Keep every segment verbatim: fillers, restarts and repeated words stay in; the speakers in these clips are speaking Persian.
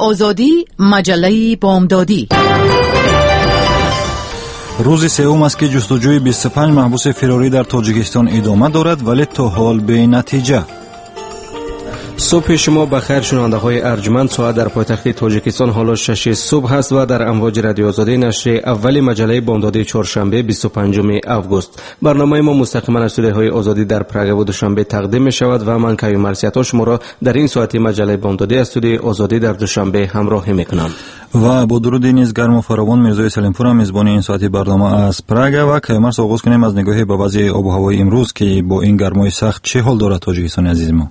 آزادی، مجله بامدادی. روز سوم است که جستجوی بیست و پنج محبوس فراری در تاجیکستان ادامه دارد ولی تا حال به نتیجه. صبح شما بخیر شنونده های ارجمند. ساعت در پایتخت تاجیکستان حالا شش صبح است و در امواج رادیو آزادی نشر اول مجله بامدادی چهارشنبه بیست و پنجم اوگوست. برنامه ما مستقیما از استودیوهای آزادی در پراگ و دوشنبه تقدیم می شود و من کیوم مرسیتا شما را در این ساعت مجله بامدادی از استودیوی آزادی در دوشنبه همراهی می کنم. و با درود نیز گرم و فراوان میرزای سلیمپور هم میزبان این ساعتی برنامه از پراگ و کیومرس آغاز کنیم از نگاهی به وضع آب و هوای امروز که با این گرمای سخت چه حال دارد تاجیکستان عزیز ما.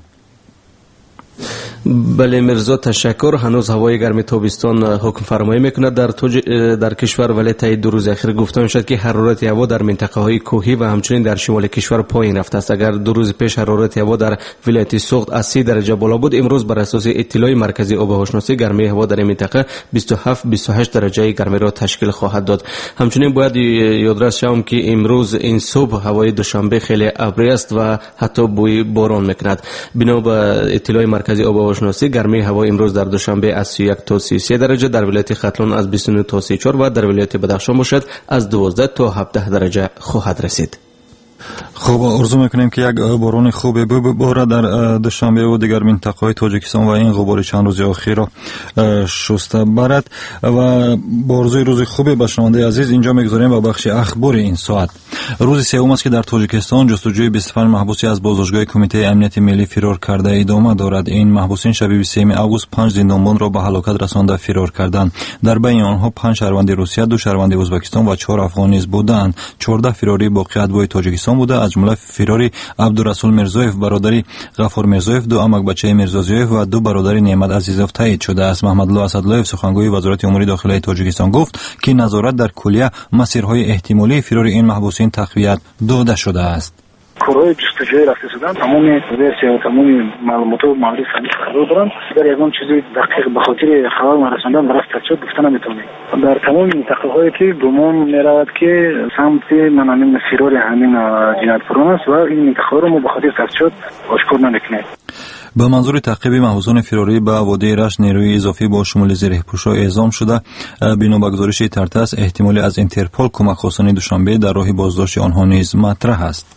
بله مرزا تشکر. هنوز هوای گرم تابستان حکم فرمایی میکند در توج... در کشور، ولی طی دو روز اخیر گفته میشد که حرارت هوا در منطقه های کوهی و همچنین در شمال کشور پایین رفته است. اگر دو روز پیش حرارت هوا در ولایت سوخت از سی درجه بالا بود، امروز بر اساس اطلاع مرکزی آب و هواشناسی گرمی هوا در این منطقه بیست و هفت بیست و هشت درجه گرمی را تشکیل خواهد داد. همچنین باید یادرس شوم که امروز این صبح هوای دوشنبه خیلی ابری است و حتی بوی باران میکند. بنا به اطلاع مرکزی آب و شناسی گرمی هوا امروز در دوشنبه از سی و یک تا سی و سه درجه، در ولایت ختلان از بیست و نه تا سی و چهار و در ولایت بدخشان باشد از دوازده تا هفده درجه خواهد رسید. خب آرزو میکنیم که یک باران خوب ببارد در دوشنبه و دیگر منطقه‌های تاجیکستان و این غبار چند روز اخیر را شسته برد. و با آرزوی روز خوبی به شنونده عزیز اینجا میگذاریم و بخش اخبار این ساعت. روز سوم است که در تاجیکستان جستجوی بیست و پنج محبوسی از بازداشتگاه کمیته امنیت ملی فرار کرده ادامه دارد. این محبوسین شب بیست و سوم اوگوست پنج زندانبان را به هلاکت رسانده فرار کردند. در بین آنها پنج شهروند روسیه، دو شهروند ازبکستان و چهار افغان نیز بودند. چهارده فراری باقی ادوای تاجیکستان بوده، از جمله فراری عبدالرسول میرزایف برادری غفور میرزایف، دو عمک بچه میرزازیف و دو برادر نعمت عزیزوف تایید شده است. محمدالله اسداللهیف سخنگوی وزارت امور داخلی تاجیکستان گفت که نظارت در کلیه مسیرهای احتمالی فرار این محبوسین تقویت داده شده است. کارهای جستجوی رفته شدن تمام ورسیا و تمام معلومات و معلومات فنی قرار دارن. اگر یگان چیزی دقیق به خاطر خبر ما رساندن برای تحقیق گفتن نمیتونه. در تمام منطقه‌هایی که گمان می‌رود که سمت منامین فرار همین جنایتکاران است و این منطقه‌ها رو ما به خاطر تحقیق آشکار نمی‌کنیم. به منظور تعقیب محبوسان فراری به وادی رشت نیروی اضافی با شمول زره‌پوش‌ها اعزام شده. بنا به گزارش ترتاس احتمالی از اینترپل کمک خواستن دوشنبه در راه بازداشت آنها نیز مطرح است.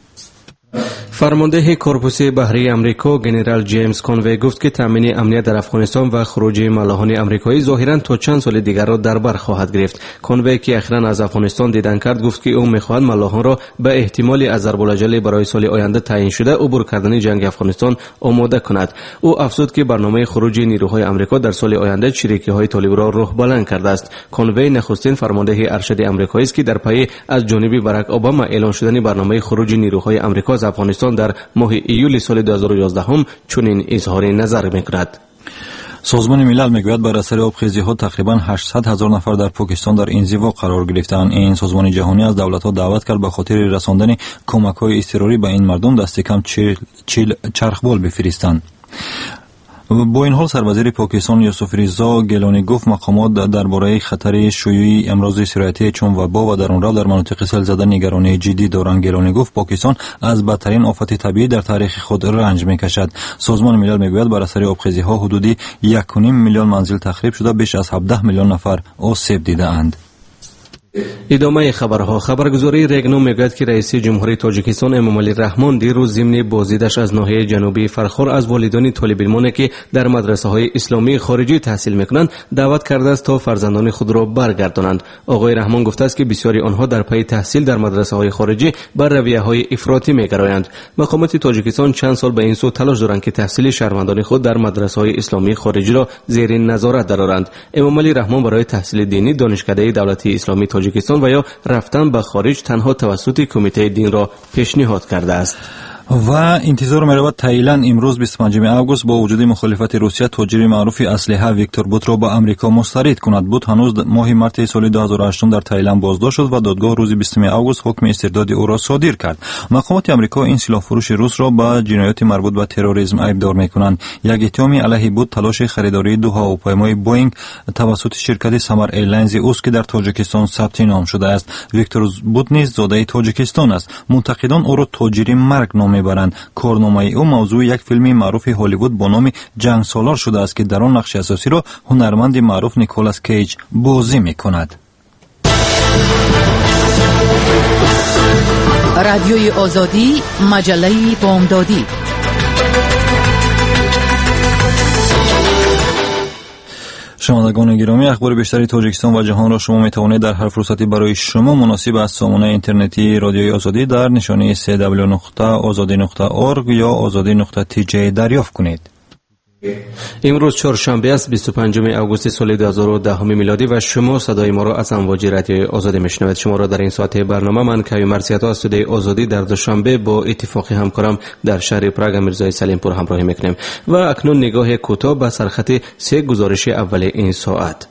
فرمانده کورپوس بحری امریکا جنرال جیمز کانوی گفت که تامین امنیت در افغانستان و خروج ملاحان امریکایی ظاهرا تا چند سال دیگر را در بر خواهد گرفت. کانوی که اخیراً از افغانستان دیدن کرد گفت که او می‌خواهد ملاحان را به احتمال از ضرب‌الاجل برای سال آینده تعیین شده عبور کردن جنگ افغانستان آماده کند. او افزود که برنامه خروج نیروهای امریکا در سال آینده چریکی‌های طالب را راه بلند کرده است. کانوی نخستین فرمانده ارشد آمریکایی است که در پی از جانب باراک اوباما اعلان شدن برنامه خروج نیروهای امریکا از افغانستان در ماه ایول سال دو هزار و یازده هم چنین اظهار نظر می‌کند. سازمان ملل میگوید بر اثر آبخیزی‌ها تقریباً هشتصد هزار نفر در پاکستان در انزوا قرار گرفتند. این سازمان جهانی از دولت‌ها دعوت کرد به خاطر رساندن کمک‌های اضطراری به این مردم دست کم چهل چرخبال بفرستند. با این حال سروزیر پاکستان یوسف رضا گیلانی گفت مقامات درباره خطر شیوع امراض سرایتی چون وبا و درونرو در مناطق سیل زده نگرانی جدی دارند. گیلانی گفت پاکستان از بدترین آفت طبیعی در تاریخ خود رنج میکشد. سازمان ملل میگوید بر اثر آبخیزی‌ها حدودی یک و نیم میلیون منزل تخریب شده، بیش از هفده میلیون نفر آسیب دیده‌اند. ادامه خبرها. خبرگزاری رگنو میگوید که رئیس جمهوری تاجیکستان امامعلی رحمان دیروز ضمن بازدیدش از ناحیه جنوبی فرخار از والدان طالب علمان که در مدرسه های اسلامی خارجی تحصیل میکنند دعوت کرده است تا فرزندان خود را برگردانند. آقای رحمان گفته است که بسیاری آنها در پی تحصیل در مدرسه های خارجی بر رویه های افراطی میگرایند. مقامات تاجیکستان چند سال به این سو تلاش دارند که تحصیل شهروندان خود در مدرسه های اسلامی خارجی را زیر نظارت درآورند. امامعلی رحمان برای تحصیل دینی دانشکده دولتی اسلامی تاجیکستان و یا رفتن به خارج تنها توسط کمیته دین را پیشنهاد کرده است. و انتظار می‌رود تایلند امروز بیست و پنجم اوگوست با وجود مخالفت روسیه تاجر معروف اسلحه ویکتور بوت را به آمریکا مسترد کند. بوت هنوز ماه مارس سال دو هزار و هشت در تایلند بازداشت شد و دادگاه روز بیستم اوگوست حکم استرداد او را صادر کرد. مقامات آمریکا این سلاح فروش روس را به جنایات مربوط به تروریسم ایبدار می‌کنند. یک اتهام علیه بوت تلاش خریداری دو هواپیمای بوئینگ توسط شرکت سمر ایرلاینز اوست که در تاجیکستان ثبت نام شده است. ویکتور بوت نیز زاده تاجیکستان است. منتقدان او را تاجر مرگ نام میبرند. کارنامه او موضوع یک فیلم معروف هالیوود با نام جنگ سالار شده است که در آن نقش اساسی را هنرمند معروف نیکولاس کیج بازی میکند. رادیوی آزادی، مجله بامدادی. شنوندگان گرامی، اخبار بیشتری تاجیکستان و جهان را شما می توانید در هر فرصتی برای شما مناسب از سامانه اینترنتی رادیوی آزادی در نشانی سه دبلیو نقطه آزادی نقطه اورگ یا آزادی نقطه تی جی دریافت کنید. امروز چهارشنبه است، بیست و پنجم آگوست سال دو هزار و ده میلادی و شما صدای ما را از امواج رادیوی آزادی میشنوید. شما را در این ساعت برنامه من کیوم مرسیتا از صدای آزادی در دوشنبه با اتفاقی همکارم در شهر پراگ میرزای سلیم پور همراهی میکنیم و اکنون نگاه کوتاه به سرخط سه گزارش اول این ساعت.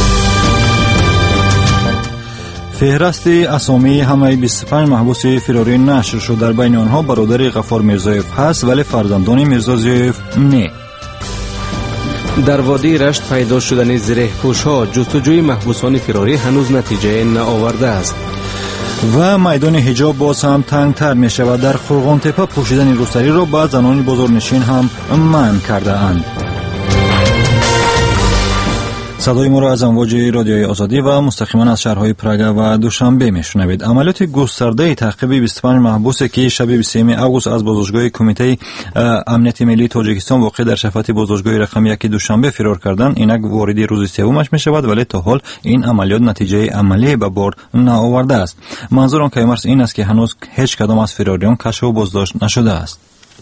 فهرست اسامی همه بیست و پنج محبوس فراری نشر شد. در بین آنها برادر غفار میرزایف هست ولی فرزندان میرزا زیایف نه. در وادی رشت پیدا شدن زره پوش‌ها، جستجوی محبوسان فراری هنوز نتیجه نآورده است. و میدان حجاب باز هم تنگتر می شود. در خرغان تپه پوشیدن روسری را به زنان بازارنشین هم منع کرده اند. صدای ما را از امواج رادیوی آزادی و مستقیما از شهرهای پراگ و دوشنبه میشنوید. عملیات گسترده تعقیب بیست و پنج محبوس که شب بیست و سوم آگوست از بازداشتگاه کمیته امنیت ملی تاجیکستان واقع در شفاعت بازداشتگاه رقم یک دوشنبه فرار کردند، اینک وارد روز سومش می شود ولی تا حال این عملیات نتیجه عملی به بار نآورده است. منظور آن کیمرس این است که هنوز هیچ کدام از فراریان کشف و بازداشت نشده است.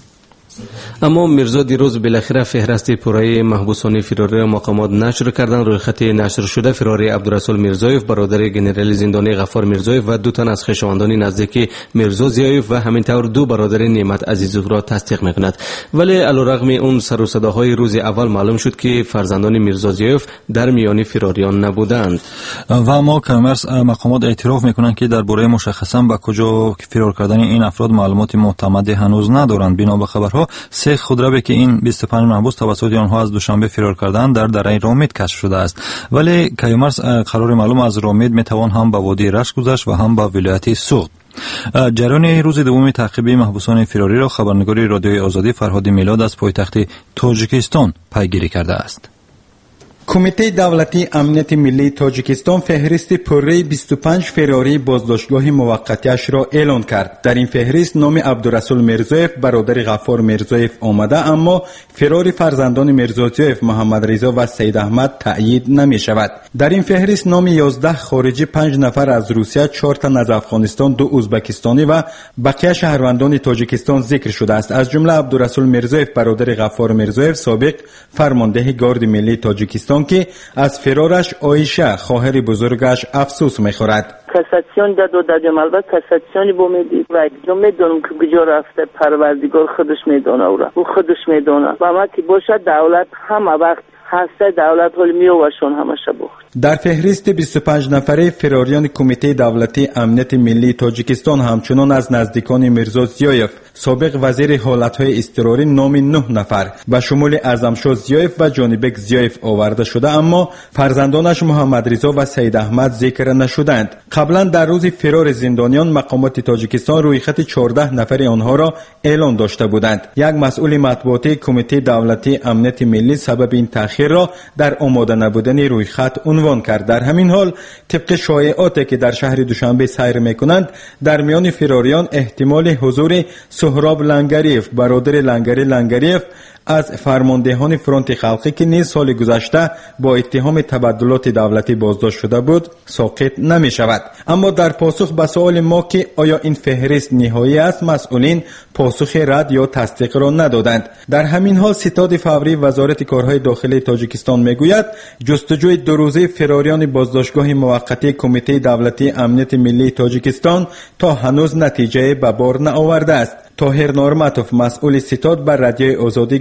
اما میرزا دیروز بالاخره فهرست پورای محبوسان فراری را مقامات نشر کردند. روی خط نشر شده فراری عبدالرسول میرزایف برادر گنرال زندانی غفار میرزایف و دو تن از خویشاوندان نزدیک میرزا زیایف و همینطور دو برادر نعمت عزیزوف را تصدیق میکند. ولی علیرغم اون سر و صداهای روز اول معلوم شد که فرزندان میرزا زیایف در میان فراریان نبودند. و اما کامرس مقامات اعتراف میکنند که درباره مشخصا به کجا فرار کردن این افراد معلومات معتمدی هنوز ندارند. بنا به خبرها سه خودروی که این بیست و پنج محبوس توسط آنها از دوشنبه فرار کردند در دره رامید کشف شده است. ولی کیومرس قرار معلوم از رامید میتوان هم به وادی رشت گذشت و هم به ولایت سوخت. جریان روز دوم تعقیب محبوسان فراری را خبرنگار رادیوی آزادی فرهاد میلاد از پایتخت تاجیکستان پیگیری کرده است. کمیته دولتی امنیت ملی تاجیکستان فهرست پره بیست و پنج فراری بازداشتگاه موقتیش را اعلان کرد. در این فهرست نام عبدالرسول میرزایف برادر غفار میرزایف آمده، اما فرار فرزندان میرزا زیایف محمد رضا و سید احمد تأیید نمی شود. در این فهرست نام یازده خارجی، پنج نفر از روسیه، چهار تن از افغانستان، دو ازبکستانی و بقیه شهروندان تاجیکستان ذکر شده است. از جمله عبدالرسول میرزایف برادر غفار میرزایف سابق فرمانده گارد ملی تاجیکستان که از فرارش آیشه خواهر بزرگش افسوس می‌خورد. کاساسیون داد و دادم، البته کاساسیونی با میدید و اگه میدونم که کجا رفته پروردگار خودش میدونه او را، او خودش میدونه و ما که باشه دولت همه وقت هسته دولت حال میوشون همشه بخت. در فهرست بیست و پنج نفره فراریان کمیته دولتی امنیت ملی تاجیکستان همچنان از نزدیکان میرزا زیایف سابق وزیر حالتهای اضطراری نام نه نفر به شمول اعظمشاه زیایف و جانبک زیایف آورده شده، اما فرزندانش محمد رضا و سید احمد ذکر نشدند. قبلا در روز فرار زندانیان مقامات تاجیکستان روی خط چهارده نفر آنها را اعلان داشته بودند. یک مسئول مطبوعاتی کمیته دولتی امنیت ملی سبب این تأخیر را در آماده نبودن روی خط عنوان کرد. در همین حال طبق شایعاتی که در شهر دوشنبه سیر میکنند، در میان فراریان احتمال حضور سهراب لنگریف برادر لنگری لنگریف از فرماندهان فرانت خلقی که نیز سال گذشته با اتهام تبدلات دولتی بازداشت شده بود ساقط نمی شود. اما در پاسخ به سوال ما که آیا این فهرست نهایی است، مسئولین پاسخ رد یا تصدیق را ندادند. در همین حال ستاد فوری وزارت کارهای داخلی تاجیکستان میگوید جستجوی دو روزه فراریان بازداشتگاه موقتی کمیته دولتی امنیت ملی تاجیکستان تا هنوز نتیجه به بار نآورده است. طاهر نورمتوف مسئول ستاد بر رادیوی آزادی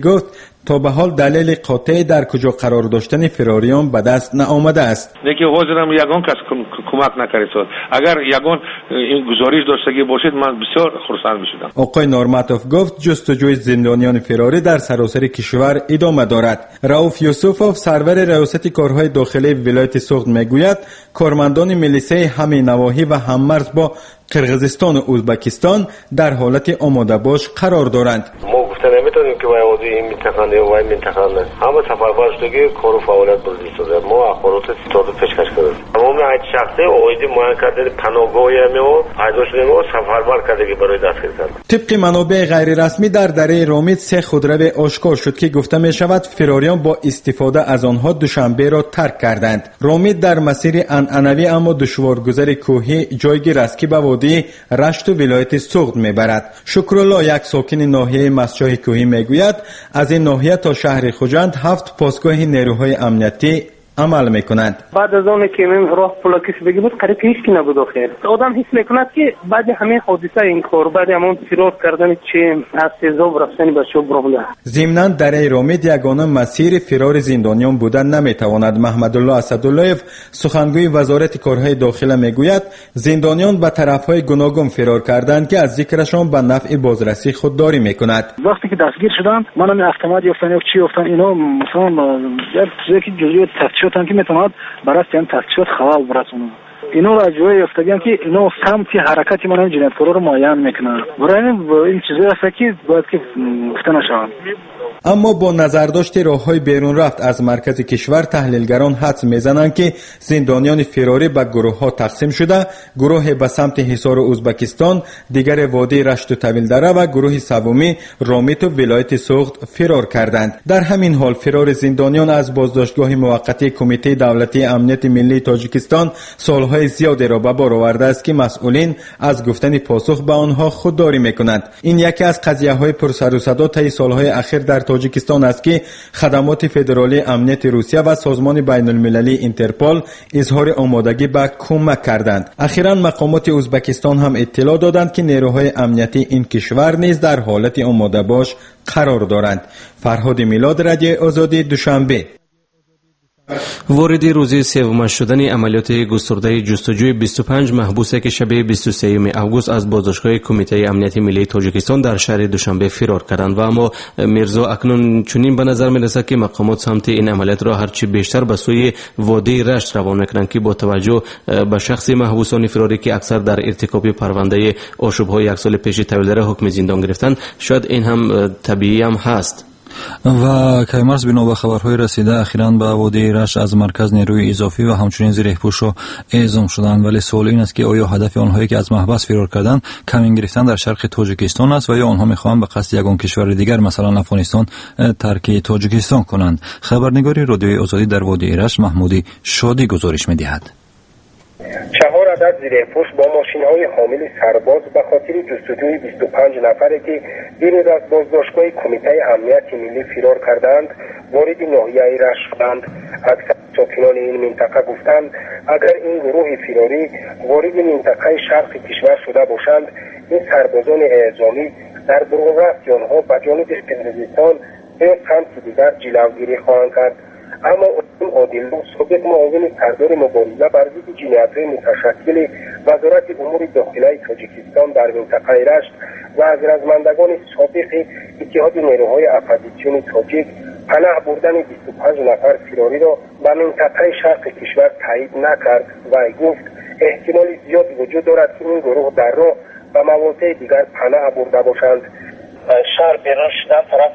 گفت تا به حال دلیل قاطعی در کجا قرار داشتن فراریان به دست نآمده است. دیگه حاضرم یگان کس کمک نکرد. اگر یگان این گزارش داشتگی باشید من بسیار خرسند میشدم. آقای نورماتوف گفت جستجوی زندانیان فراری در سراسر کشور ادامه دارد. رئوف یوسفوف سرور ریاست کارهای داخلی ولایت سوغد میگوید کارمندان میلیسه همه نواحی و هممرز با قرقیزستان و ازبکستان در حالت آماده باش قرار دارند. ما گفته نمیتونیم که وای این منطقه نه وای منطقه نه همه سفربر شدگی کار و فعالیت بردی شده. ما اخبارات ستاد پیشکش کردیم. تمام هیچ شخصی اویدی معین کرده پناهگاهی و پیدا شده و سفربر کردگی برای دستگیر کرد. طبق منابع غیر رسمی در دره رامید سه خودرو آشکار شد که گفته می شود فراریان با استفاده از آنها دوشنبه را ترک کردند. رامید در مسیر عنعنوی اما دشوارگذر کوهی جایگیر است که به وادی رشت و ولایت سوغد میبرد. شکرالله یک ساکن ناحیه مسجد کوهی میگوید از این ناحیه تا شهر خوجند هفت پاسگاه نیروهای امنیتی عمل میکنند. بعد از اون که من راه پلاکیش بگی بود قریب هیچ کی نبود آخر. آدم حس میکند که بعد همه حادثه این کار بعد همون فرار کردن چه از تیزاب رفتن بچو برامده. ضمناً در رامید یگانه مسیر فرار زندانیان بودن نمیتواند. محمد الله اسداللهیف سخنگوی وزارت کارهای داخله میگوید زندانیان به طرفهای گوناگون فرار کردند که از ذکرشان به نفع بازرسی خودداری میکند. وقتی که دستگیر شدن منم автомат یافتن یا چی یافتن اینا مثلا یک چیزی که جزئیات تفتیش که میتواند برای این تفتیشات خلال برسونه. اینو را جوی افتادیم که اینو سمتی حرکتی من جنایتکارا رو معین میکنه. برای این چیزی است که باید که گفته نشود. اما با نظرداشت راههای بیرون رفت از مرکز کشور تحلیلگران حدس میزنند که زندانیان فراری به گروه ها تقسیم شده. گروه به سمت حصار ازبکستان، دیگر وادی رشت و طویل دره و گروه سومی رامید و ولایت سوغد فرار کردند. در همین حال فرار زندانیان از بازداشتگاه موقتی کمیته دولتی امنیت ملی تاجیکستان سالهای زیادی را به بار آورده است که مسئولین از گفتن پاسخ به آنها خودداری میکنند. این یکی از قضیه های پرسر و صدا طی سالهای اخیر در تاجیکستان است که خدمات فدرالی امنیت روسیه و سازمان بین المللی اینترپول اظهار آمادگی به کمک کردند. اخیراً مقامات ازبکستان هم اطلاع دادند که نیروهای امنیتی این کشور نیز در حالت آماده باش قرار دارند. فرهاد میلاد، رادیو آزادی، دوشنبه. وارد روز سوم شدن عملیات گسترده جستجوی بیست و پنج محبوسه که شب بیست و سوم اوگوست از بازداشتگاه کمیته امنیت ملی تاجیکستان در شهر دوشنبه فرار کردند و اما میرزا اکنون چنین به نظر میرسد که مقامات سمت این عملیات را هرچی بیشتر به سوی وادی رشت روان میکنند که با توجه به شخص محبوسان فراری که اکثر در ارتکاب پرونده آشوب‌های یک سال پیش طویل حکم زندان گرفتند شاید این هم طبیعی هم هست. و کیمرز بنا به خبرهای رسیده اخیراً به وادی رشت از مرکز نیروی اضافی و همچنین زره‌پوش‌ها اعزام شدند، ولی سوال این است که آیا هدف آنهایی که از محبس فرار کردند کمین گرفتن در شرق تاجیکستان است و یا آنها می‌خواهند به قصد یگان کشور دیگر مثلا افغانستان ترک تاجیکستان کنند؟ خبرنگاری رادیوی آزادی در وادی رشت محمودی شادی گزارش می‌دهد. چهار عدد زره‌پوش با ماشین‌های حامل سرباز به خاطر جستجوی بیست و پنج نفره که دیروز از بازداشتگاه کمیته امنیت ملی فرار کردند وارد ناحیه رشت شدند. اکثر ساکنان این منطقه گفتند اگر این گروه فراری وارد منطقه شرق کشور شده باشند این سربازان اعزامی در برون رفت آنها به جانب قرقیزستان یا سمت دیگر جلوگیری خواهند کرد. اما اون عادلو سابق معاون سردار مبارزه بر ضد جنایت‌های متشکل وزارت امور داخلی تاجیکستان در منطقه رشت و از رزمندگان سابق اتحاد نیروهای اپوزیسیون تاجیک پناه بردن بیست و پنج نفر فراری را به منطقه شرق کشور تایید نکرد و گفت احتمال زیاد وجود دارد که این گروه در راه به مواضع دیگر پناه برده باشند. شهر بیرون شدن طرف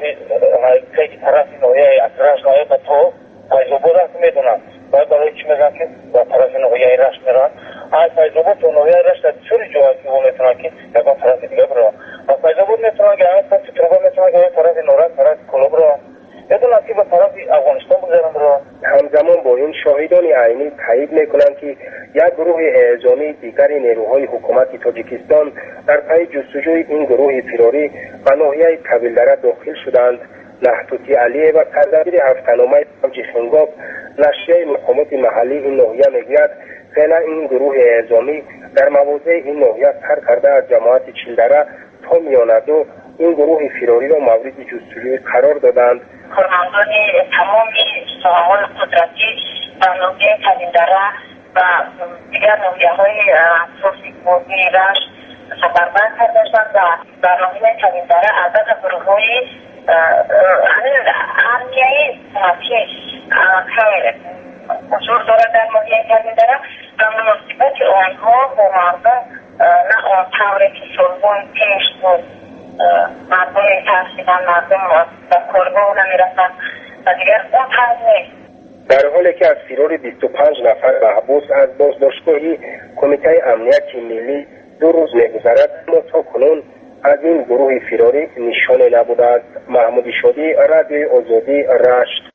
طرف ناحیه رشت ناحیه به تو فیض‌آباد است میدونم باید برای چی میگن که با طرف ناحیه رشت میرن از فیض‌آباد تو ناحیه رشت چوری جایی که میتونن که یکان طرف دیگه برو و فیض‌آباد میتونن که همه طرف تربا میتونن که طرف نورد طرف کلوب رو میدونن که به طرف افغانستان بگذارن برو. همزمان با این شاهدان عینی تایید میکنند که یک گروه اعزامی دیگر نیروهای حکومت تاجیکستان در پی جستجوی این گروه فراری به ناحیه طویل دره داخل شدند. نحتوتی علیه و سردبیر هفت‌نامه فوجی خنگاب نشریه مقامات محلی این ناحیه میگوید فعلا این گروه اعزامی در مواضع این ناحیه سر کرده از جماعت چیلدره تا آنها میان دو این گروه فیراری را مورد جستجوی قرار دادند. کارمندان تمام ساحه‌های قدرتی و ناحیه کلیندره و دیگر ناحیه‌های سوسیکوزی رشت سفربند کردند و در ناحیه کلیندره عدد گروه‌های امنیتی سمتی که حضور دارد در ناحیه کلیندره و مناسبت آنها با مردم نه آن طوری که سال‌های پیش بود مردم ترسیدن، مردم به کارگاه نمیرسن و دیگر اون طرز نیست. در حالی که از فرار بیست و پنج نفر محبوس از بازداشتگاهی کمیته امنیت ملی دو روز می‌گذرد، اما تا کنون از این گروه فراری نشانه نبوده است. محمود شادی، رادیوی آزادی، رشت.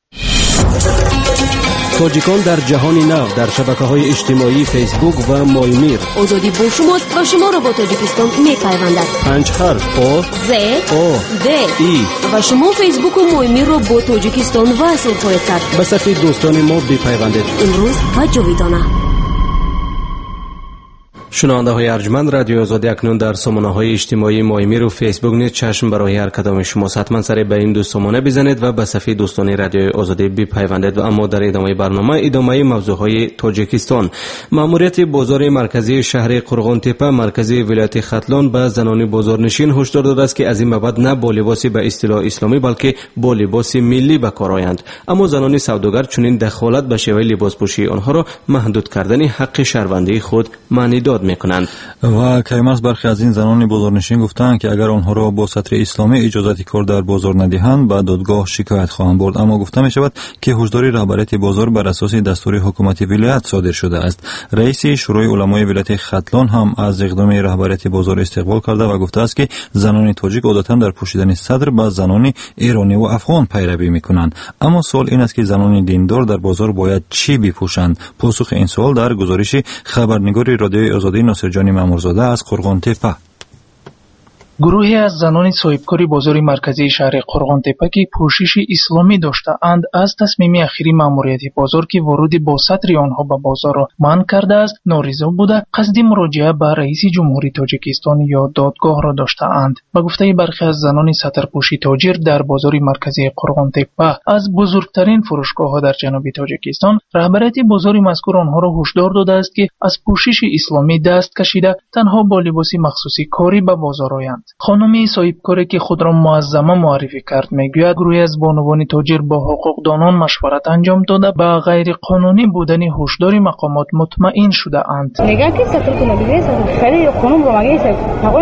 تاجیکان در جهان نو در شبکه‌های اجتماعی فیسبوک و مایمیر. آزادی با شماست و شما را با تاجیکستان می‌پیوندد. پنج حرف آ ز آ د ای و شما فیسبوک و مایمیر را با تاجیکستان وصل خواهید کرد. به صفحه دوستان ما بپیوندید. امروز و جاویدانه. شنونده های ارجمند، رادیو آزادی اکنون در سامانه های اجتماعی مایمیر و فیسبوک نیز چشم برای هر کدام شما حتما سر به این دو سامانه بزنید و به صفحه دوستان رادیو آزادی بپیوندید. و اما در ادامه برنامه ادامه موضوع های تاجیکستان. ماموریت بازار مرکزی شهر قرغان تپه مرکزی ولایت ختلان به زنان بازارنشین هشدار داده است که از این بعد نه با لباس به اصطلاح اسلامی بلکه با لباس ملی به کار آیند. اما زنان سوداگر چنین دخالت به شیوه لباسپوشی آنها را محدود کردن حق شهروندی خود معنی داد میکنند. و کیمرز برخی از این زنان بازارنشین گفتند که اگر آنها را با سطر اسلامی اجازت کار در بازار ندهند به دادگاه شکایت خواهند برد. اما گفته می شود که هشدار رهبریت بازار بر اساس دستور حکومت ولایت صادر شده است. رئیس شورای علمای ولایت ختلان هم از اقدام رهبریت بازار استقبال کرده و گفته است که زنان تاجیک عادتا در پوشیدن صدر با زنان ایرانی و افغان پیروی میکنند. اما سوال این است که زنان دیندار در بازار باید چی بپوشند؟ پاسخ این سوال در گزارش خبرنگار رادیوی آزادی ناصر جان مامورزاده از قرغان تپه. گروهی از زنان صاحبکار بازار مرکزی شهر قرغان تپه که پوشش اسلامی داشته‌اند از تصمیم اخیری ماموریت بازار که ورود با سطر آنها به بازار را منع کرده است نارضا بوده قصد مراجعه به رئیس جمهوری تاجیکستان یا دادگاه را داشته‌اند. به گفته برخی از زنان سطرپوشی تاجر در بازار مرکزی قرغان تپه از بزرگترین فروشگاه‌ها در جنوب تاجیکستان، رهبریت بازار مذکور آنها را هشدار داده است که از پوشش اسلامی دست کشیده تنها با لباس مخصوصی کاری به بازار آیند. خانمی صاحبکاری که خود را معظمه معرفی کرد میگوید گروهی از بانوان تاجر با حقوقدانان مشورت انجام داده به غیر قانونی بودن هشدار مقامات مطمئن شده اند. نگاه که سطر کنه دیگه خیلی قانون رو مگه تقوی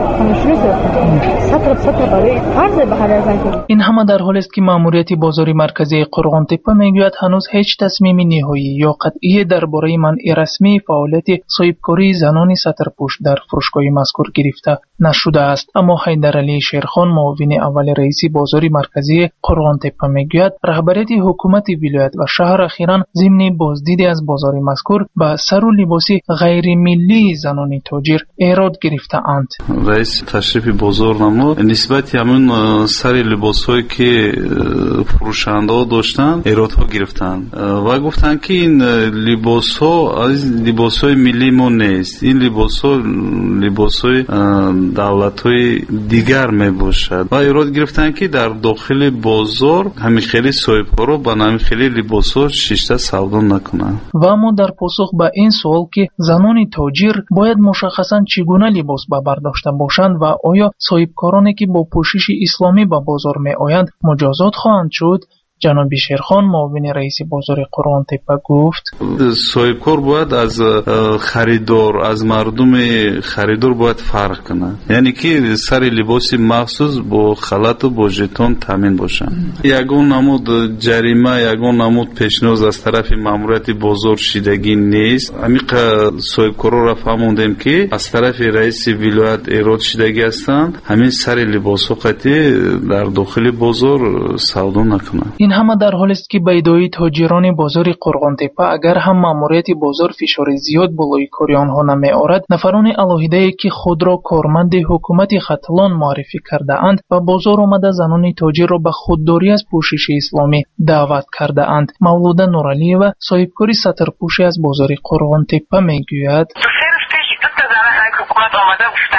سطر سطر برای فرض به هر. این همه در حالی است که ماموریت بازار مرکزی قرغان تپه میگوید هنوز هیچ تصمیم نهایی یا قطعی درباره منع رسمی فعالیت صاحبکاری زنان سطرپوش در فروشگاه مذکور گرفته نشده است. اما حیدرعلی شیرخان معاون اول رئیس بازار مرکزی قرغان تپه میگوید رهبریت حکومت ولایت و شهر اخیراً ضمن بازدید از بازار مذکور به سر و لباس غیر ملی زنان تاجر ایراد گرفته اند. رئیس تشریف بازار نمود نسبت همون سر لباسایی که فروشنده ها داشتن ایراد ها گرفتن و گفتن که این لباس ها از لباس های ملی ما نیست، این لباس ها لباس های دولت های دیگر می باشد و ایراد گرفتن که در داخل بازار همین خیلی صاحبکارا با همین خیلی لباس ها شیشته سودا نکنن. و اما در پاسخ به این سوال که زنان تاجر باید مشخصا چگونه لباس به بر داشته باشند و آیا صاحبکارانی که با پوشش اسلامی به بازار می آیند مجازات خواهند شد، جناب شیرخان معاون رئیس بازار قرغان تپه گفت صاحبکار باید از خریدار از مردم خریدار باید فرق کنه، یعنی که سر لباس مخصوص با خلط و با ژتون تامین باشن. یگان نمود جریمه یگان نمود پیشنهاد از طرف ماموریت بازار شیدگی نیست. عمیق صاحبکارا را فهموندیم که از طرف رئیس ولایت ایراد شیدگی هستند، همین سر لباس ها قطعی در داخل بازار سودا نکنه. این همه در حالی است که به ادعای تاجران بازار قرغان تپه اگر هم ماموریت بازار فشار زیاد بالای کار آنها نمی آورد، نفران علاهیده که خود را کارمند حکومت ختلان معرفی کرده اند و بازار آمده زنان تاجر را به خودداری از پوشش اسلامی دعوت کرده اند. مولوده نورالی و صاحبکاری سطرپوشی از بازار قرغان تپه میگوید حکومت آمده گفتن که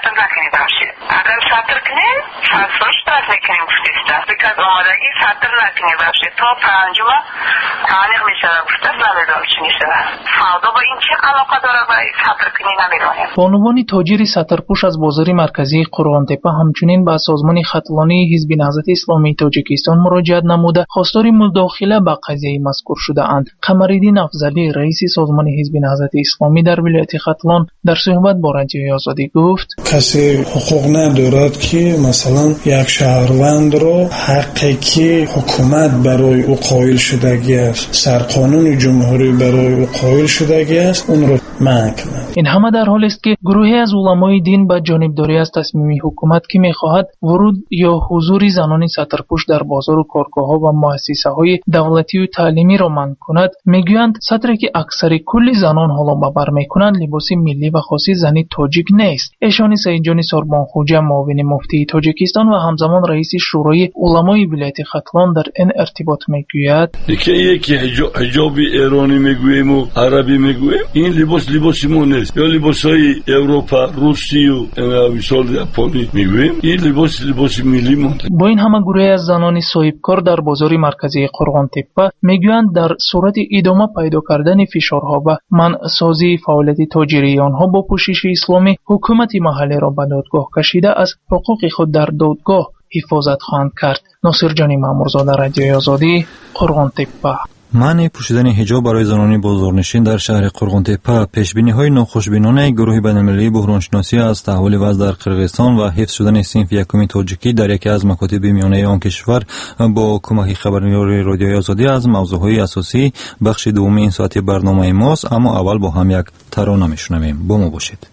سطر نکنید باشید. اگر سطر کنید شانسوش دست نکنید گفتیسته بکن آمادگی سطر نکنید باشید تا پنجم تعلیق میشه گفتست نمیدونم چی میشه فردا با این چه علاقه داره با سطر کنید نمیدونیم. بانوان تاجر سطرپوش از بازار مرکزی قرغانتپه همچنین به سازمان خطلانی حزب نهضت اسلامی تاجیکستان مراجعت نموده خواستار مداخله به قضیه مذکور شده اند. قمرالدین افضلی رئیس سازمان حزب نهضت اسلامی در ولایت خطلان در صحبت با رادیوی آزادی گفت کسی حقوق ندارد که مثلا یک شهروند را حقی که حکومت برای او قائل شدگی است سرقانون جمهوری برای او قائل شدگی است اون را منع کند. این همه در حالی است که گروهی از علمای دین به جانبداری از تصمیم حکومت که می‌خواهد ورود یا حضور زنان سطرپوش در بازار و کارگاه‌ها و مؤسسه‌های دولتی و تعلیمی را منع کند میگویند سطری که اکثر کل زنان حالا به بر می‌کنند لباس ملی و خاص زنی تاجیک نیست. ایشان سیدجان سوربانخوجه معاون مفتی تاجیکستان و همزمان رئیس شورای علمای ولایت خطلان در این ارتباط میگوید که یکی حجاب ایرانی میگوییم و عربی میگوییم این لباس لباس ما نیست یا لباسای اروپا روسی و مثال ژاپنی میگوییم این لباس لباس ملی ما. با این همه گروه از زنان صاحبکار در بازار مرکزی قرغانتپه میگویند در صورت ادامه پیدا کردن فشارها و منع سازی فعالیت تاجری آنها با پوشش اسلامی حکومت محلی را به دادگاه کشیده از حقوق خود در دادگاه حفاظت خواهند کرد. ناصر جانی مامورزاده رادیوی آزادی قرغانتپه. منع پوشیدن حجاب برای زنان بازارنشین در شهر قرغانتپه پیشبینی‌های ناخوشبینانه گروه بین‌المللی بحرانشناسی از تحول وضع در قرغیزستان و حفظ شدن صنف یکم تاجیکی در یکی از مکاتب میانه آن کشور با کمک خبرنگار رادیوی آزادی از موضوعهای اساسی بخش دوم این ساعتی برنامه ماست. اما اول با هم یک ترانه میشنویم. با ما باشید.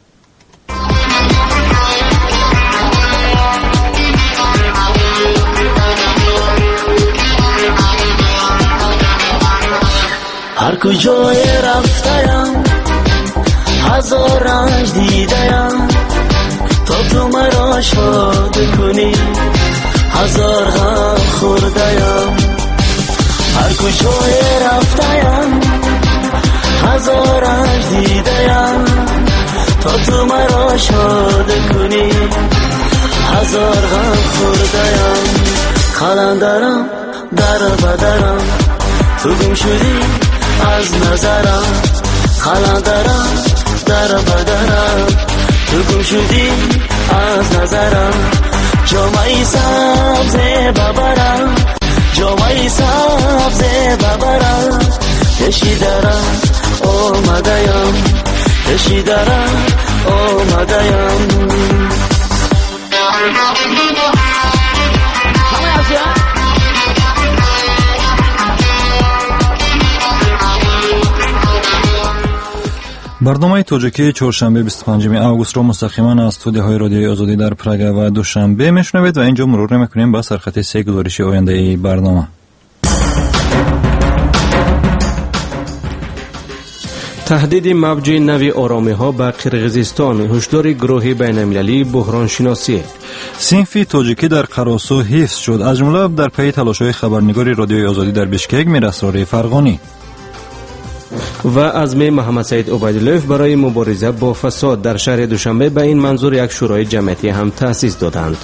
هر کجای رفتیم هزار رنج دیدیم تا تو مرا شاد کنی هزار غم خوردیم. هر کجای رفتیم هزار رنج دیدیم تا تو مرا شاد کنی هزار غم خوردیم. قلندرم در بدرم تو گم شدی از نظرم قلندرم در بدرم تو گم شدی از نظرم. جامعی سبز ببرم جامعی سبز ببرم کشیدرم آمدیم کشیدرم آمدیم. برنامه تاجیکی چهارشنبه بیست و پنجم آگوست را مستقیما از استودیوهای رادیوی آزادی در پراگ و دوشنبه میشنوید و اینجا مرور میکنیم با سرخط سه گزارش آینده ای برنامه. تهدید موج نوی آرامی ها به قرغیزستان هشدار گروه بین المللی بحران شناسی. صنف تاجیکی در قراسو حفظ شد. از جمله در پی تلاش‌های خبرنگار رادیوی آزادی در بشکک میراسرار فرغانی و عزم محمد سعید عبیدالله برای مبارزه با فساد در شهر دوشنبه به این منظور یک شورای جمعیتی هم تأسیس دادند.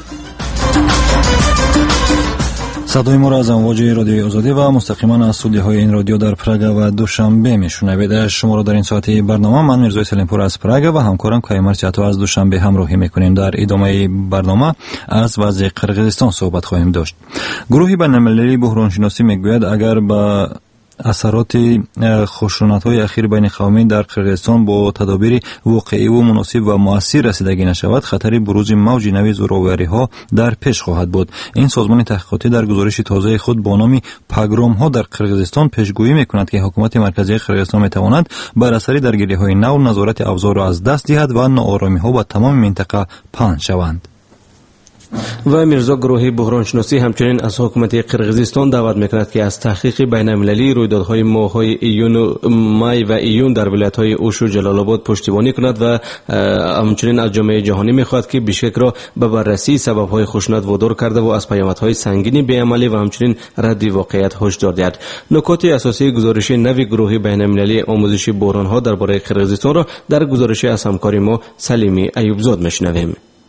صدای ما را از امواج رادیوی آزادی و مستقیما از استودیوهای این رادیو در پراگ و دوشنبه میشنوید. شما را در این ساعت برنامه من میرزای سلیمپور از پراگ و همکارم کیمر چاتو از دوشنبه همراهی میکنیم. در ادامه برنامه از وضع قرغیزستان صحبت خواهیم داشت. گروهی بین‌المللی بحرانشناسی میگوید اگر با اثرات خشونت‌های اخیر بین قومی در قرغیزستان با تدابیر واقعی و مناسب و مؤثر رسیدگی نشود خطر بروز موج نوی زورآوری‌ها در پیش خواهد بود. این سازمان تحقیقاتی در گزارش تازه خود با نام پگروم‌ها در قرغیزستان پیشگویی می‌کند که حکومت مرکزی قرغیزستان می‌تواند بر اثر درگیری‌های نو نظارت افزار را از دست دهد و ناآرامی‌ها به تمام منطقه پهن شوند. و میرزا گروهی بحرانشناسی همچنین از حکومت قرغیزستان دعوت میکند که از تحقیق بین المللی رویدادهای ماه‌های ایون و می و ایون در ولایت‌های اوش و جلال آباد پشتیبانی کند و همچنین از جامعه جهانی میخواهد که بیشکک را به بررسی سبب‌های خشونت وادار کرده و از پیامدهای سنگین بی‌عملی و همچنین رد واقعیت هشدار دهد. نکات اساسی گزارش نوی گروه بین المللی آموزش بحران‌ها درباره قرغیزستان را در گزارش از همکار ما سلیمی ایوبزاد میشنویم.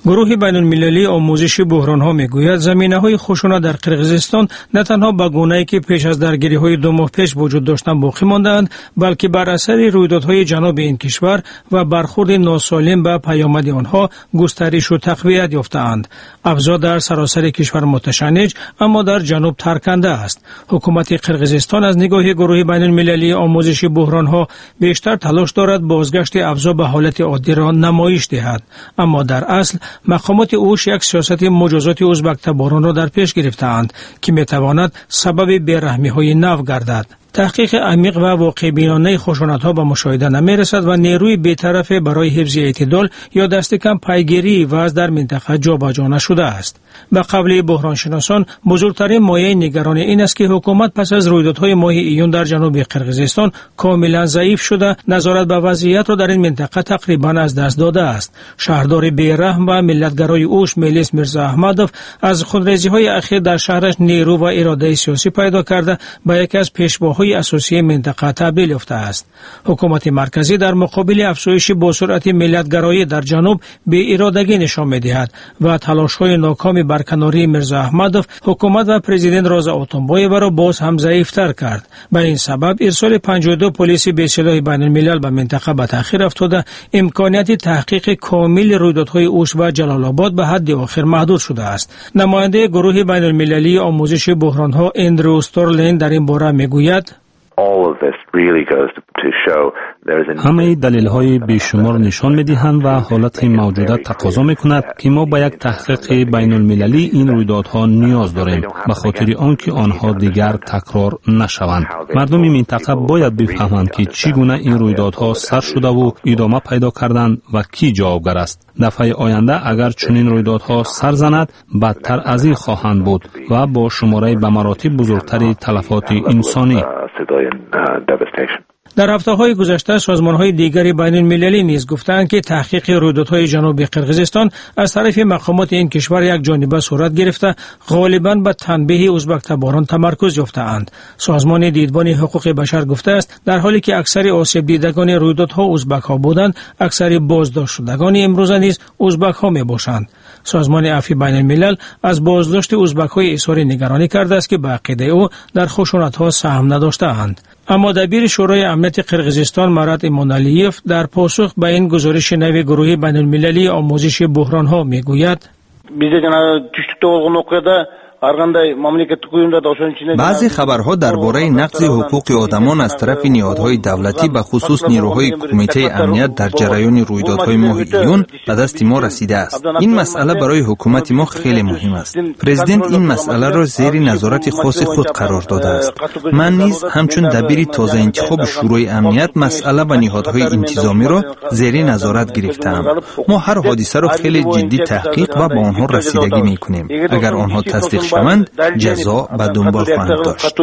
گروه بین المللی آموزش بحران ها میگوید زمینه های خشونت در قرقیزستان نه تنها به گونه‌ای که پیش از درگیری های دو ماه پیش وجود داشتند باقی ماندند، بلکه بر اثر رویدادهای جنوب این کشور و برخورد ناسالم به پیامد آنها گسترش و تقویت یافته‌اند. اوضاع در سراسر کشور متشنج اما در جنوب ترکنده است. حکومت قرقیزستان از نگاه گروه بین المللی آموزش بحران ها بیشتر تلاش دارد بازگشت اوضاع به حالت عادی را نمایش دهد، اما در اصل مقامات اوش یک سیاست مجازات ازبک تباران را در پیش گرفتند که میتواند سبب بیرحمی های نو گردد. تحقیق عمیق و واقع بینانه خشونت‌ها به مشاهده نمی‌رسد و نیروی بی‌طرف برای حفظ اعتدال یا دست کم پیگیری وضع در منطقه جابجا نشده است. به قول بحران شناسان بزرگترین مایه نگرانی این است که حکومت پس از رویدادهای ماه ایون در جنوب قرقیزستان کاملا ضعیف شده، نظارت به وضعیت را در این منطقه تقریبا از دست داده است. شهردار بیرحم و ملتگرای اوش ملیس میرزا احمدوف از خودریزی‌های اخیر در شهرش نیرو و اراده سیاسی پیدا کرده به یکی از پیشواهای اساسی منطقه تبدیل یافته است. حکومت مرکزی در مقابل افزایش با سرعت ملتگرایی در جنوب بی ارادگی نشان می‌دهد و تلاش‌های ناکام برکناری میرزا احمدوف حکومت و پرزیدنت رازا اوتونبایو را باز هم ضعیف‌تر کرد. به این سبب ارسال پنجاه و دو پلیس بی‌سلاح بین الملل به منطقه به تأخیر افتاده، امکانیت تحقیق کامل رویدادهای اوش و جلال آباد به حد آخر محدود شده است. نماینده گروه بین المللی آموزش بحران‌ها اندرو استرلین در این باره میگوید همه دلیل های بیشمار نشان می دهند و حالت موجوده تقاضا می کند که ما با یک تحقیق بین المللی این رویدادها نیاز داریم به خاطر آنکه آنها دیگر تکرار نشوند. مردم منطقه باید بفهمند که چگونه این رویدادها سر شده و ادامه پیدا کردند و کی جوابگر است. دفعه آینده اگر چنین رویدادها سر زند بدتر از این خواهند بود و با شماره به مراتب بزرگتر تلفات انسانی. در هفته‌های گذشته سازمان‌های دیگری بین المللی نیز گفتند که تحقیق رویدادهای جنوب قرقیزستان از طرف مقامات این کشور یک جانبه صورت گرفته غالباً به تنبیه ازبک تباران تمرکز یافته‌اند. سازمان دیدبان حقوق بشر گفته است در حالی که اکثر آسیب دیدگان رویدادها ازبک‌ها بودند، اکثر بازداشت شدگان امروزه نیز ازبک‌ها میباشند. سازمان عفو بین الملل از بازداشت ازبک‌های اظهار نگرانی کرده است که به عقیده او در خشونت‌ها سهم نداشته‌اند. اما دبیر شورای امنیت قرقیزستان مراد ایمانالیف در پاسخ به این گزارش نو گروه بین المللی آموزش بحران ها میگوید بعضی خبرها درباره نقض حقوق آدمان از طرف نهادهای دولتی به خصوص نیروهای کمیته امنیت در جریان رویدادهای ماه ایون به دست ما رسیده است. این مسئله برای حکومت ما خیلی مهم است. پرزیدنت این مسئله را زیر نظارت خاص خود قرار داده است. من نیز همچون دبیر تازه انتخاب شورای امنیت مسئله و نهادهای انتظامی را زیر نظارت گرفتم. ما هر حادثه را خیلی جدی تحقیق و با آنها رسیدگی میکنیم. اگر آنها تصدیق شوند جزا به دنبال خواهند داشت.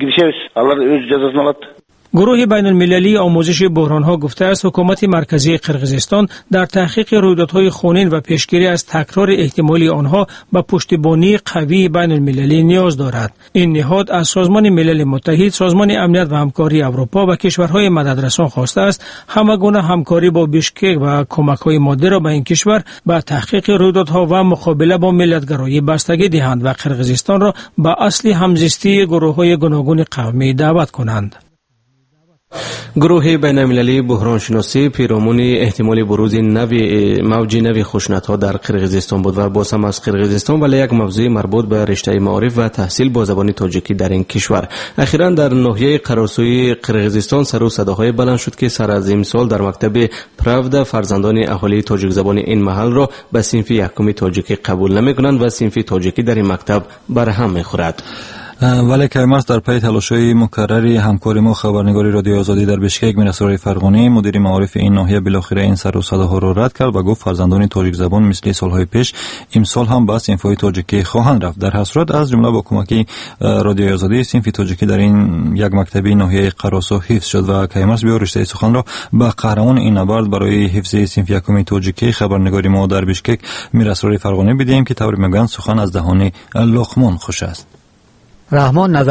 گروه بین المللی آموزش بحران ها گفته است حکومت مرکزی قرقیزستان در تحقیق رویدادهای خونین و پیشگیری از تکرار احتمالی آنها به پشتیبانی قوی بین المللی نیاز دارد. این نهاد از سازمان ملل متحد، سازمان امنیت و همکاری اروپا و کشورهای مددرسان خواسته است همگونه همکاری با بیشکک و کمک‌های مادی را به این کشور به تحقیق رویدادها و مقابله با ملتگرایی بستگی دهند و قرقیزستان را به اصل همزیستی گروه‌های گوناگون قومی دعوت کنند. گروه بین المللی بحران شناسی پیرامون احتمال بروز نوی موج نوی خشونت‌ها در قرقیزستان بود و باز هم از قرقیزستان ولی یک موضوع مربوط به رشته معارف و تحصیل با زبان تاجیکی در این کشور. اخیراً در ناحیه قرارسوی قرقیزستان سر و صداهای بلند شد که سر از امسال در مکتب پراودا فرزندان اهالی تاجیک زبان این محل را به صنف یکم تاجیکی قبول نمی‌کنند و صنف تاجیکی در این مکتب برهم می‌خورد. ولی کیمرس در پی تلاش‌های مکرری همکار ما خبرنگاری رادیو آزادی در بشکک میرسرای فرغانی مدیر معارف این ناحیه بالاخره این سر و صداها را رد کرد و گفت فرزندان تاجیک زبان مثل سالهای پیش امسال هم به صنف‌های تاجیکی خواهند رفت. در هر صورت از جمله با کمک رادیو آزادی صنف تاجیکی در این یک مکتبی ناحیه قراسو حفظ شد و کیمرس بیا رشته سخن را به قهرمان این نبرد برای حفظ صنف یکم تاجیکی خبرنگاری ما در بشکک میرسرای فرغانی بدیم که طور میگن سخن از دهان لقمان خوش است. رحمان نظرف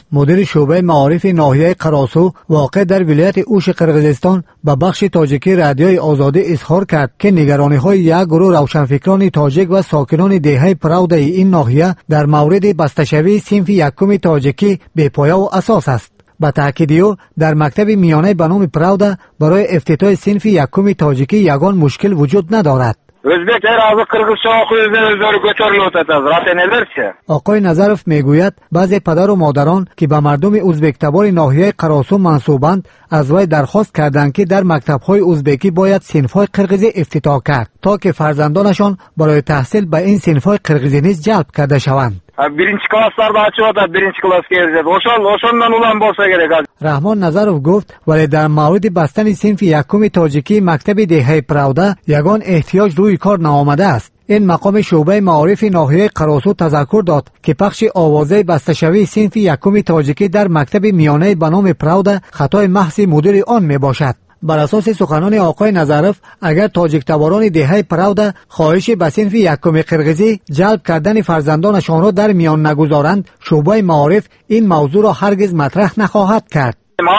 مدیر شعبه معارف ناحیه قراسو واقع در ولایت اوش قرقیزستان به بخش تاجیکی رادیوی آزادی اظهار کرد که نگرانی‌های یک گروه روشنفکران تاجیک و ساکنان دهه پراود این ناحیه در مورد بسته‌شوی صنف یکم تاجیکی بی‌پایه و اساس است. با تأکید او در مکتب میانه به نام پراودا برای افتتاح صنف یکم تاجیکی یگان مشکل وجود ندارد. Özbek erazı Kırgızça okuyucu özleri götürülüyordu. Zaten nelerse. آقای نظرف میگوید بعضی پدر و مادران که به مردم ازبک تبار ناحیه قراسو منسوبند از وی درخواست کردند که در مکتب‌های ازبکی باید صنف‌های قرقیزی افتتاح کرد تا که فرزندانشان برای تحصیل به این صنف‌های قرقیزی نیز جلب کرده شوند. birinci klaslarda açıyordu, birinci klas gezdi. Oşan, oşandan ulan bolsa gerek. رحمان نظرف گفت ولی در مورد بستن صنف یکم تاجیکی مکتب دهه پراودا یگان احتیاج روی کار نآمده است. این مقام شعبه معارف ناحیه قراسو تذکر داد که پخش آوازه بسته‌شوی صنف یکم تاجیکی در مکتب میانه به نام پراودا خطای محض مدیر آن می باشد. بر اساس سخنان آقای نظرف اگر تاجیک تباران دهه پراودا خواهش به صنف یکم قرقیزی جلب کردن فرزندانشان را در میان نگذارند، شعبه معارف این موضوع را هرگز مطرح نخواهد کرد.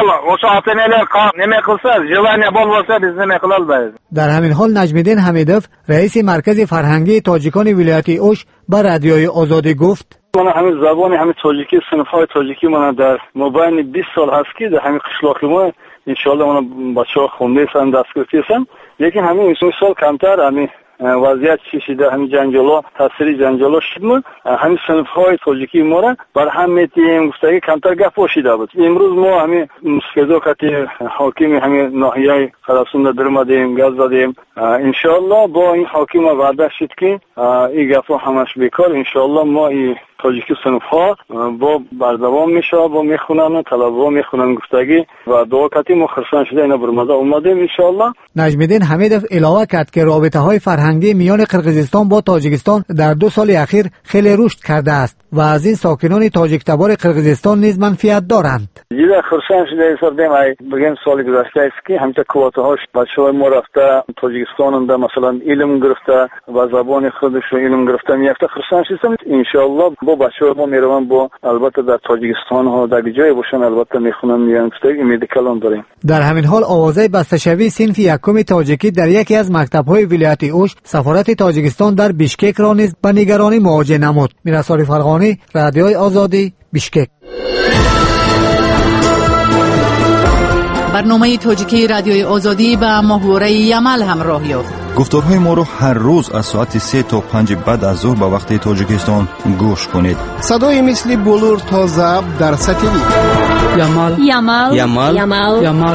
در همین حال نجم‌الدین حمیدوف رئیس مرکز فرهنگی تاجیکان ولایت اوش به رادیوی آزادی گفت من همین زبان همین تاجیکی صنف‌های تاجیکی من در مابین بیست سال هست که در همین قشلاق ما ان شاء الله من بچه‌ها خونده سن دستگیری هستم، لیکن همین این سال کمتر همین وضعیت چیزی همین جنجالا تاثیر جنجالا شد. همین صنف‌های تاجیکی ما را بر هم میتیم گفتگی کمتر گپ پوشیده بود. امروز ما همین مستقدوکتی حاکم همین ناحیه قراسو در مدیم گاز دادیم. ان شاء الله با این حاکم وعده شد که این گپا همش بیکار. ان شاء الله ما این تاجیکی صنف‌ها با بردوام میشه، با میخونن طلبه‌ها میخونن گفتگی و دعا کردیم و خرسان شده اینا برمده اومدیم ان شاء الله. نجم‌الدین حمیدوف علاوه کرد که رابطه‌های فرهنگی میان قرقیزستان با تاجیکستان در دو سال اخیر خیلی رشد کرده است و از این ساکنان تاجیک تبار قرقیزستان نیز منفعت دارند. دیگه خرسان شده حساب ای بگیم سال گذشته است که همین کوتاهاش بچه‌های ما رفته تاجیکستان اند مثلا علم گرفته و زبان خودش رو علم گرفته میافته خرسان شده ان شاء الله با بچه‌ها ما میروان با البته در تاجیکستان ها در جای باشن البته میخونن میان گفتگی مدیکالون داریم. در همین حال آوازه بسته‌شوی صنف یکم تاجیکی در یکی از مکتب‌های ولایت اوش سفارت تاجیکستان در بیشکک را نیز به نگرانی مواجه نمود. میرسال فرغانی، رادیوی آزادی، بیشکک. برنامه تاجیکی رادیوی آزادی به محوره یمل همراه یافت. گفتارهای ما رو هر روز از ساعت سه تا پنج بعد از ظهر به وقت تاجیکستان گوش کنید. صدای مثل بلور تا زب در ساتلیت. یمل یمل یمل یمل یمل.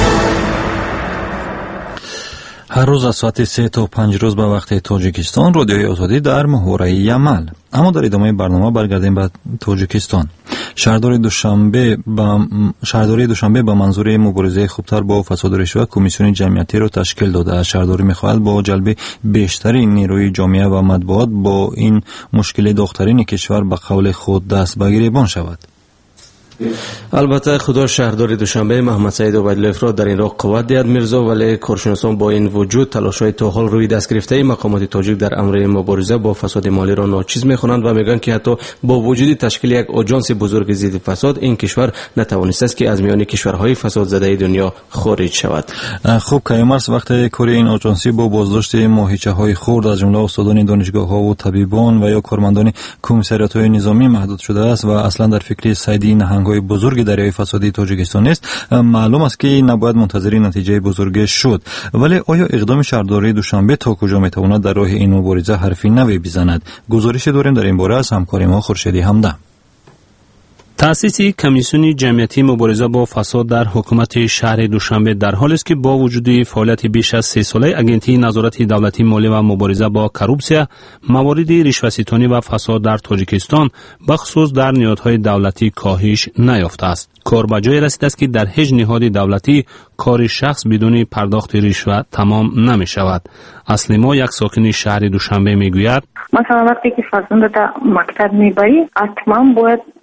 هر روز از ساعت سه تا پنج روز به وقت تاجیکستان رادیوی آزادی در محوره یمل. اما در ادامه برنامه برگردیم به تاجیکستان. شهرداری دوشنبه با شهرداری دوشنبه با منظور مبارزه خوبتر با فساد و رشوه کمیسیون جمعیتی را تشکیل داده است. شهرداری می‌خواهد با جلب بیشتری نیروی جامعه و مطبوعات با این مشکل دخترین کشور به قول خود دست به گریبان شود. البته خدا شهرداری دوشنبه محمد سعید عبیدالله را در این راه قوت دهد میرزا، ولی کارشناسان با این وجود تلاش‌های تا حال روی دست گرفته مقامات تاجیک در امر مبارزه با فساد مالی را ناچیز می‌خوانند و میگن که حتی با وجود تشکیل یک آژانس بزرگ ضد فساد این کشور نتوانسته است که از میان کشورهای فساد زده دنیا خارج شود. خوب کیامرس وقتی کار این آژانسی با بازداشت ماهیچه‌های خرد از جمله استادان دانشگاه‌ها و طبیبان و یا کارمندان کمیساریات‌های نظامی محدود شده است و اصلا در فکر سعیدی نهنگ‌های بزرگ دریای فسادی تاجیکستان است، معلوم است که نباید منتظر نتیجه بزرگ شد. ولی آیا اقدام شهرداری دوشنبه تا کجا میتواند در راه این مبارزه حرفی نوی بزند؟ گزارش داریم در این باره از همکار ما خورشیدی همدم. تأسیس کمیسیون جمعیتی مبارزه با فساد در حکومت شهر دوشنبه در حالی است که با وجود فعالیت بیش از سه ساله اگنتی نظارت دولتی مالی و مبارزه با کروپسیا، موارد رشوه‌ستانی و فساد در تاجیکستان بخصوص در نهادهای دولتی کاهش نیافته است. کار به جای رسیده است که در هیچ نهاد دولتی کار شخص بدون پرداخت رشوه تمام نمی شود. اصلی ما یک ساکن شهر دوشنبه می گوید مثلا وقتی که فرزند در مکتب میبری حتما باید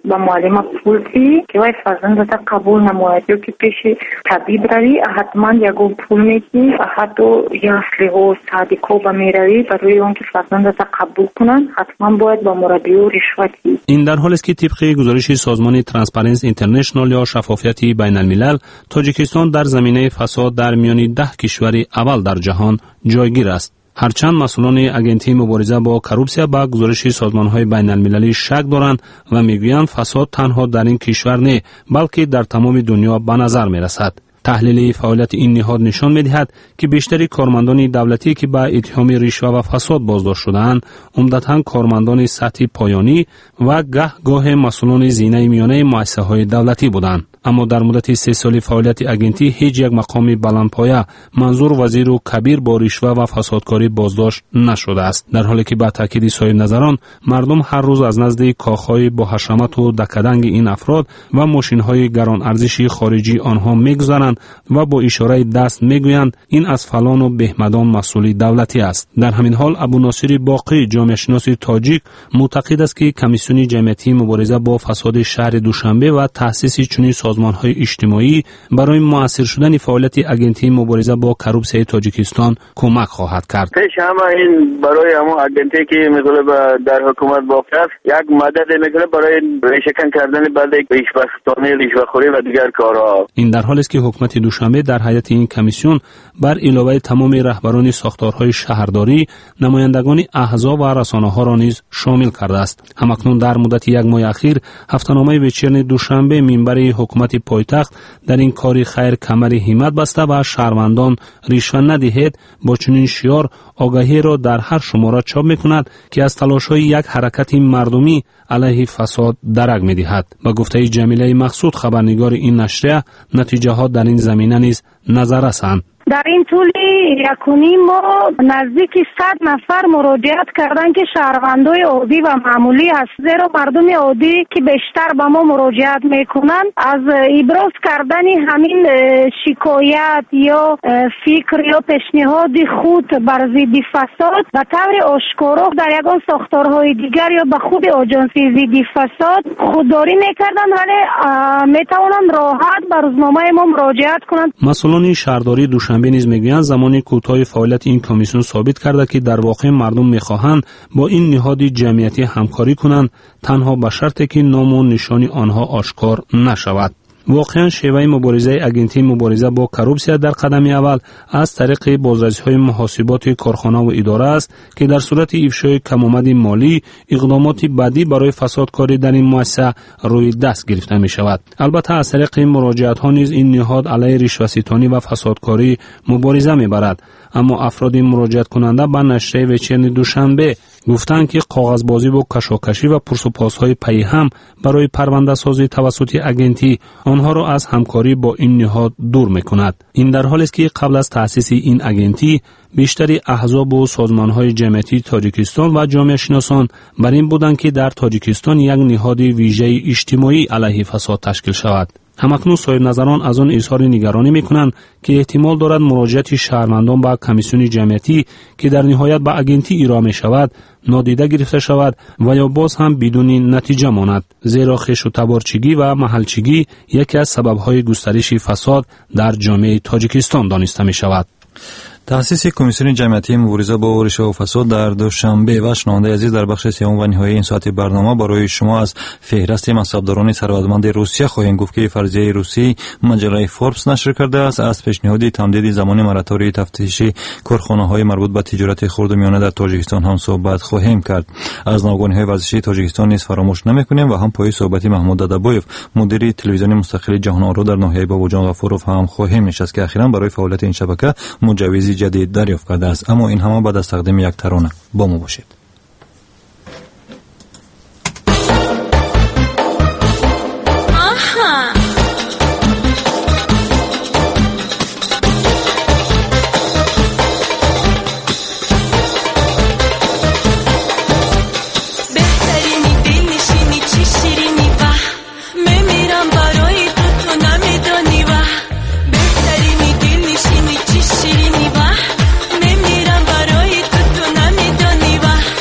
با معلم پول که وای فرزندت قبول نماید یا که پیش طبیب روی حتما یکو پول میدی و حتی یا اصلیه صادقو با میروی برای اون که فرزندت قبول کنن حتما باید با مربی و رشوتی. این در حالی است که طبق گزارش سازمان ترانسپرنسی اینترنشنال یا شفافیت بین الملل، تاجیکستان در زمینه فساد در میان ده کشور اول در جهان جایگیر است. هرچند مسئولان اگنتی مبارزه با کروپسیا با گزارش سازمان‌های بین المللی شک دارند و میگویند فساد تنها در این کشور نه بلکه در تمام دنیا به نظر میرسد. تحلیل فعالیت این نهاد نشان می‌دهد که بیشتر کارمندان دولتی که با اتهام رشوه و فساد بازداشت شده‌اند عمدتاً کارمندان سطح پایانی و گاه گاه مسئولان زینه میانه مؤسسه‌های دولتی بودند. اما در مدت سه سال فعالیت اگنتی هیچ یک مقام بلندپایه منظور وزیر و کبیر با رشوه و فسادکاری بازداشت نشده است، در حالی که با تاکید صاحب نظران مردم هر روز از نزد کاخهای با حشمت و دکدنگ این افراد و ماشین‌های گران ارزشی خارجی آنها می‌گذرند و با اشاره دست میگویند این از فلان و بهمدان مسئول دولتی است. در همین حال ابو ناصر باقی جامعه شناس تاجیک معتقد است که کمیسیون جمعیتی مبارزه با فساد شهر دوشنبه و تأسیس چنین سازمان‌های اجتماعی برای مؤثر شدن فعالیت اگنتی مبارزه با کروپسیای تاجیکستان کمک خواهد کرد. پیش همه این برای همون اگنتی که میگه در حکومت واقع است یک مدد میگه برای ریشه‌کن کردن بعد ریشه‌ستانی، ریشه‌خوری و دیگر کارها. این در حالی است که حکومت دوشنبه در هیئت این کمیسیون بر علاوه تمام رهبران ساختارهای شهرداری، نمایندگان احزاب و رسانه‌ها را نیز شامل کرده است. همکنون در مدت یک ماه اخیر هفته‌نامه ویچرن دوشنبه منبر حکومت پایتخت در این کار خیر کمر همت بسته و شهروندان رشوه ندهید با چنین شعار آگاهی را در هر شماره چاپ می‌کند که از تلاش‌های یک حرکت مردمی علیه فساد درک می‌دهد. با گفته جمیله مقصود خبرنگار این نشریه، نتیجه‌ها در این زمینه نیز نظررسند. در این طول یکونی ما نزدیک صد نفر مراجعت کردن که شهروندای عادی و معمولی هست، زیرا مردم عادی که بیشتر به ما مراجعت میکنن از ابراز کردن همین شکایت یا فکر یا پیشنهاد خود بر ضد فساد به طور آشکارا در یگان ساختارهای دیگر یا به خود آژانسی ضد فساد خودداری میکردن، ولی میتوانند راحت به روزنامه ما مراجعت کنند. مسئولان شهرداری دوشنبه نیز میگویند زمانی کوتاه فعالیت این کمیسیون ثابت کرده که در واقع مردم میخواهند با این نهاد جمعیتی همکاری کنند، تنها به شرطی که نام و نشانی آنها آشکار نشود. واقعا شیوه مبارزه اگنتی مبارزه با کروپسیا در قدم اول از طریق بازرسی‌های محاسبات کارخانه و اداره است که در صورت افشای کم‌آمد مالی اقدامات بعدی برای فسادکاری در این مؤسسه روی دست گرفته می شود. البته از طریق مراجعت‌ها نیز این نهاد علیه رشوه‌ستانی و فسادکاری مبارزه می‌برد، اما افراد مراجعت کننده به نشریه ویچرن دوشنبه گفتند که کاغذبازی و کشاکشی و پرس‌وپاس‌های پی هم برای پرونده سازی توسط اگنتی آنها را از همکاری با این نهاد دور می‌کند. این در حالی است که قبل از تأسیس این اگنتی بیشتر احزاب و سازمان‌های جمعیتی تاجیکستان و جامعه شناسان بر این بودند که در تاجیکستان یک نهاد ویژه اجتماعی علیه فساد تشکیل شود. همکنون صاحب نظران از آن اظهار نگرانی می‌کنند که احتمال دارد مراجعت شهروندان به کمیسیون جمعیتی که در نهایت به اگنتی ارائه می‌شود نادیده گرفته شود و یا باز هم بدون نتیجه ماند، زیرا خش و تبارچگی و محلچگی یکی از سبب‌های گسترش فساد در جامعه تاجیکستان دانسته می‌شود. تأسیس کمیسیون جمعیتی مبارزه با رشوه و فساد در دوشنبه و شنونده عزیز در بخش سوم و نهایی این ساعت برنامه برای شما از فهرست منصبداران ثروتمند روسیه خواهیم گفت که فرضیه روسی مجله فوربس نشر کرده است. از پیشنهاد تمدید زمان مراتوری تفتیشی کارخانه‌های مربوط به تجارت خرد و میانه در تاجیکستان هم صحبت خواهیم کرد. از ناوگانی‌های ورزشی تاجیکستان نیز فراموش نمی‌کنیم و هم پای صحبت محمود دادابویف مدیر تلویزیون مستقل جهان آرا در ناحیه باباجان غفورов هم خواهیم نشست که اخیراً برای فعالیت این شبکه مجوز جدید دریافت کرده است. اما این همه بعد از تقدیم یک ترانه با ما باشید. میمیرم برای تو تو نمیدونی و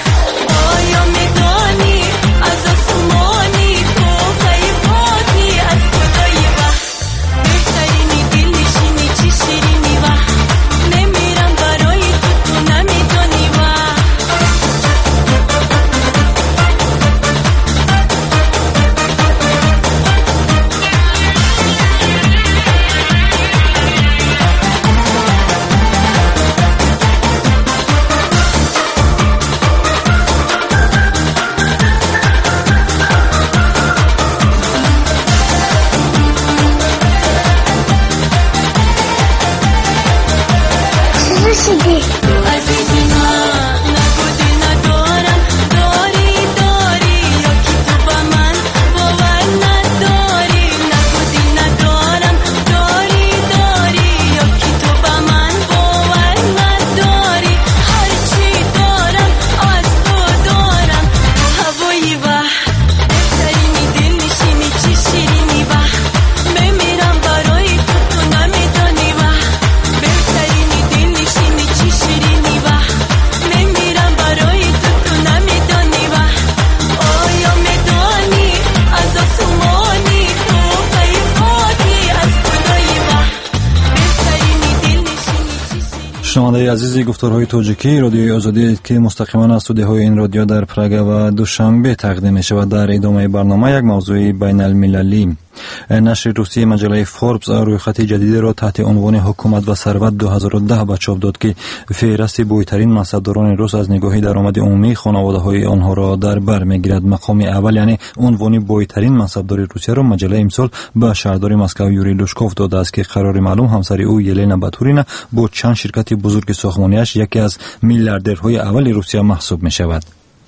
کشیدی عزیزی من نبودی ندارم داری داری یا که تو با من باور نداری نبودی ندارم داری داری یا که تو با من باور نداری هرچی دارم از تو دارم هوایی و بهترینی دل نشینی چی شیرینی و بمیرم برای تو تو نمیدانی و بهترینی دل نشینی چی شیرینی و بمیرم برای تو تو نمیدانی و آیا میدانی از آسمانی تو پیفاتی از خدایی و بهترینی دل نشینی چی شیرینی. شنونده عزیزی، گفتارهای توجیکی رادیوی آزادی که مستقیما از استودیوهای این رادیو در پراگ و دوشنبه تقدیم می شود. در ادامه برنامه یک موضوع بین المللی، نشر روسیه مجله فوربس رویخط جدید را تحت عنوان حکومت و ثروت دو هزار و ده به چاپ داد که فهرست بویترین منصبداران روس از نگاه درآمد عمومی خانواده‌های آنها را در بر میگیرد. مقام اول یعنی عنوان بویترین منصبدار روسیه را مجله امسال به شهردار مسکو یوری لوشکوف داده است که قرار معلوم همسر او یلنا باتورینا با چند شرکت بزرگ ساختمانیش یکی از میلیاردرهای اول روسیه محسوب می شود.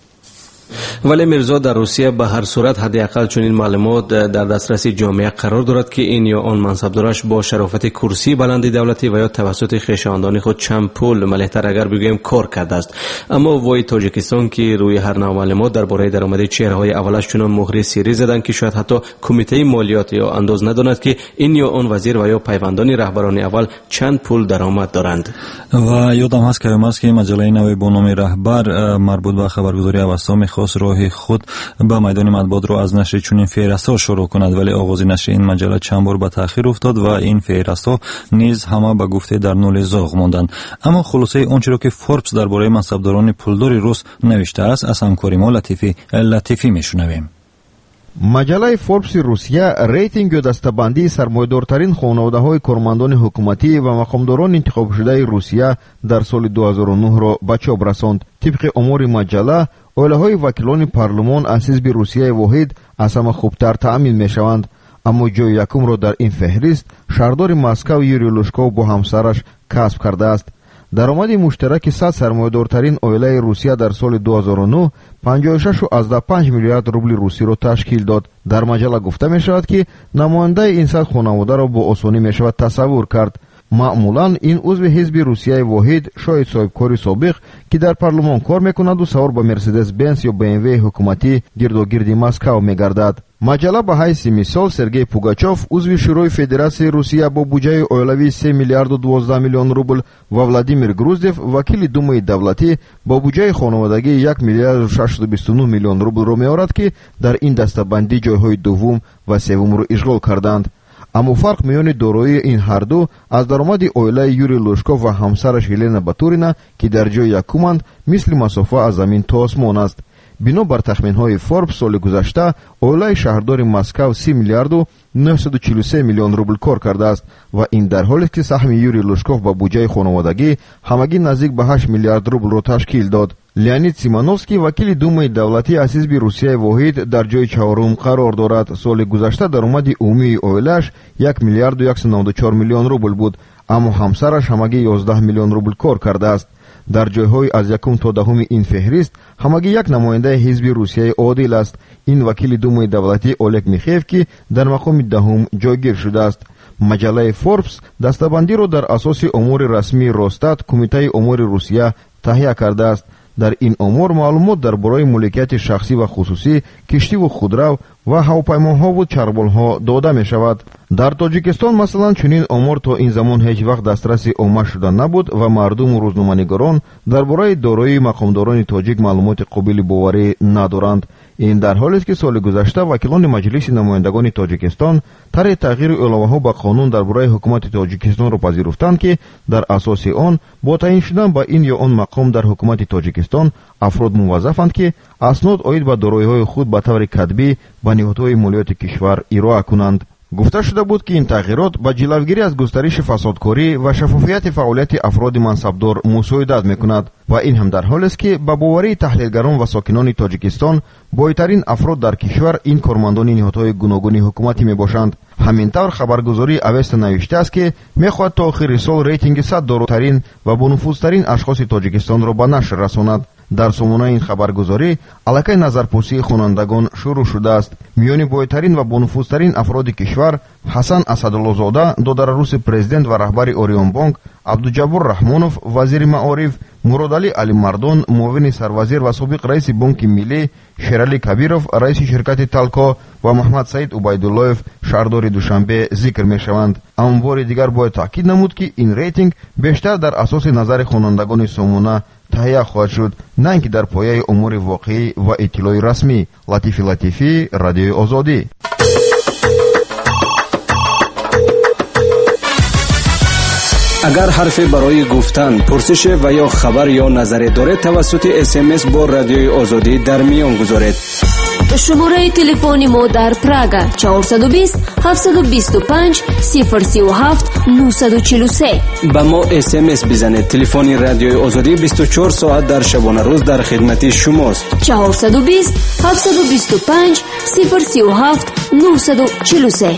ولی میرزا در روسیه به هر صورت حداقل چنین معلومات در دسترس جامعه قرار دارد که این یا آن منصبدارش با شرافت کرسی بلند دولتی و یا توسط خویشاوندان خود چند پول مله‌تر اگر بگوییم کار کرده است. اما وای تاجیکستان که روی هر نوع معلومات درباره درآمد چهره‌های اولش چنان مهر سری زدند که شاید حتی کمیته مالیات یا انداز نداند که این یا آن وزیر و یا پیوندان رهبران اول چند پول درآمد دارند. و یادم هست که امروز که مجله نوی با نام رهبر مربوط به خبرگزاری اوستا می‌خواست راه خود به میدان مطبوعات را از نشر چنین فهرست‌ها شروع کند، ولی آغاز نشر این مجله چند بار به تأخیر افتاد و این فهرست‌ها نیز همه به گفته در نول زاغ ماندند. اما خلاصه آنچه را که فوربس درباره منصبداران پولدار روس نوشته است از همکاری ما لطیفی لطیفی میشنویم. مجله فوربس روسیه ریتینگ و دسته‌بندی سرمایه‌دارترین خانواده‌های کارمندان حکومتی و مقامداران انتخاب شده روسیه در سال دو هزار و نه را به چاپ رساند. طبق امور مجله، اعله‌های وکیلان پارلمان از حزب روسیه واحد از همه خوبتر تأمین می‌شوند، اما جای یکم را در این فهرست شهردار مسکو یوری لوشکوف با همسرش کسب کرده است. درآمد مشترک صد سرمایه‌دارترین عائله روسیه در سال دو هزار و نه پنجاه و شش و پنج میلیارد روبل روسی را تشکیل داد. در مجله گفته می‌شود که نماینده این صد خانواده را با آسانی می‌شود تصور کرد. معمولاً این عضو حزب روسیه واحد شاید صاحبکاری سابق که در پارلمان کار میکند و سوار به مرسدس بنز یا بی ام وی حکومتی گردوگرد مسکو میگردد. مجله به حیث مثال سرگئی پوگاچوف عضو شورای فدراسیای روسیه با بودجه اولیوی سه میلیارد و دوازده میلیون روبل و ولادیمیر گروزدف وکیل دومای دولتی با بودجه خانوادگی یک میلیارد و ششصد و بیست و نه میلیون روبل را میآورد که در این دسته‌بندی جایهای دوم و سوم را اشغال کردند. اما فرق میان دارایی این هر دو از درآمد عائله یوری لوشکوف و همسرش یلنا باتورینا که در جای یکمند مثل مسافه از زمین تا آسمان است. بنا بر تخمین‌های فوربس سال گذشته عائله شهردار مسکو سی میلیارد و نهصد و چهل و سه میلیون روبل کار کرده است و این در حالی است که سهم یوری لوشکوف با بودجه خانوادگی همگی نزدیک به هشت میلیارد روبل را تشکیل داد. لیانید سیمانوفسکی وکیل دومای دولتی از حزب روسیه واحد در جای چهارم قرار دارد. سال گذشته درآمد عمومی عائله‌اش یک میلیارد و صد و نود و چهار میلیون روبل بود، اما همسرش همگی یازده میلیون روبل کار کرده است. در جایهای از یکم تا دهم این فهرست همگی یک نماینده حزب روسیه عادل است. این وکیل دومای دولتی اولگ میخیف که در مقام دهم جایگیر شده است. مجله فوربس دسته‌بندی را در اساس امور رسمی روستات کمیته امور روسیه تهیه کرده است. در این امور معلومات درباره مالکیت شخصی و خصوصی، کشتی و خودرو و هواپیماها و چربالها داده می شود. در تاجیکستان مثلا چنین امور تا این زمان هیچ وقت دسترس عامه شده نبود و مردم و روزنامه‌نگاران درباره دارایی مقامداران تاجیک معلومات قابل باوری ندارند. این در حالی است که سال گذشته وکیلان مجلس نمایندگان تاجیکستان طرح تغییر علاوه‌ها به قانون درباره حکومت تاجیکستان را پذیرفتند که در اساس آن با تعیین شدن به این یا آن مقام در حکومت تاجیکستان افراد موظفند که اسناد عاید به دارایی‌های خود به طور کتبی به نهادهای مالیات کشور ارائه کنند. گفته شده بود که این تغییرات با جلوگیری از گسترش فسادکاری و شفافیت فعالیت افراد منصبدار مساعدت میکند و این هم در حالی است که با باوری تحلیلگران و ساکنان تاجیکستان بایترین افراد در کشور این کارمندان نهادهای گوناگون حکومتی میباشند. همین طور خبرگزاری اوست نوشته است که میخواهد تا آخر سال ریتینگ صد داراترین و بانفوذترین اشخاص تاجیکستان را به نشر رساند. در سامانه این خبرگزاری علاقه نظرپرسی خوانندگان شروع شده است. میان بایترین و بانفوذترین افراد کشور حسن اسدالله‌زاده، دادر روس پرزیدنت و رهبر اوریون بانک، عبدالجبار رحمانوف وزیر معارف، مرادعلی علی مردان معاون سروزیر و سابق رئیس بانک ملی، شیرعلی کبیرов رئیس شرکت تالکو و محمد سعید عبیداللهov شهردار دوشنبه ذکر می شوند. اما بار دیگر باید تاکید نمود که این ریتینگ بیشتر در اساس نظر خوانندگان سامانه تهیه خواهد شد، نه اینکه در پایه امور واقعی و اطلاع رسمی. لطیفی لطیفی، رادیو آزادی. اگر حرفی برای گفتن، پرسش و یا خبر یا نظری دارید توسط اس ام اس با رادیوی آزادی در میان گذارید. شماره تلفن ما در پراگا چهارصد و بیست هفتصد و بیست و پنج صفر سی و هفت نهصد و چهل و سه. با ما اس ام اس بزنید. تلفن رادیوی آزادی بیست و چهار ساعت در شبانه روز در خدمت شماست. چهارصد و بیست هفتصد و بیست و پنج صفر سی و هفت نهصد و چهل و سه.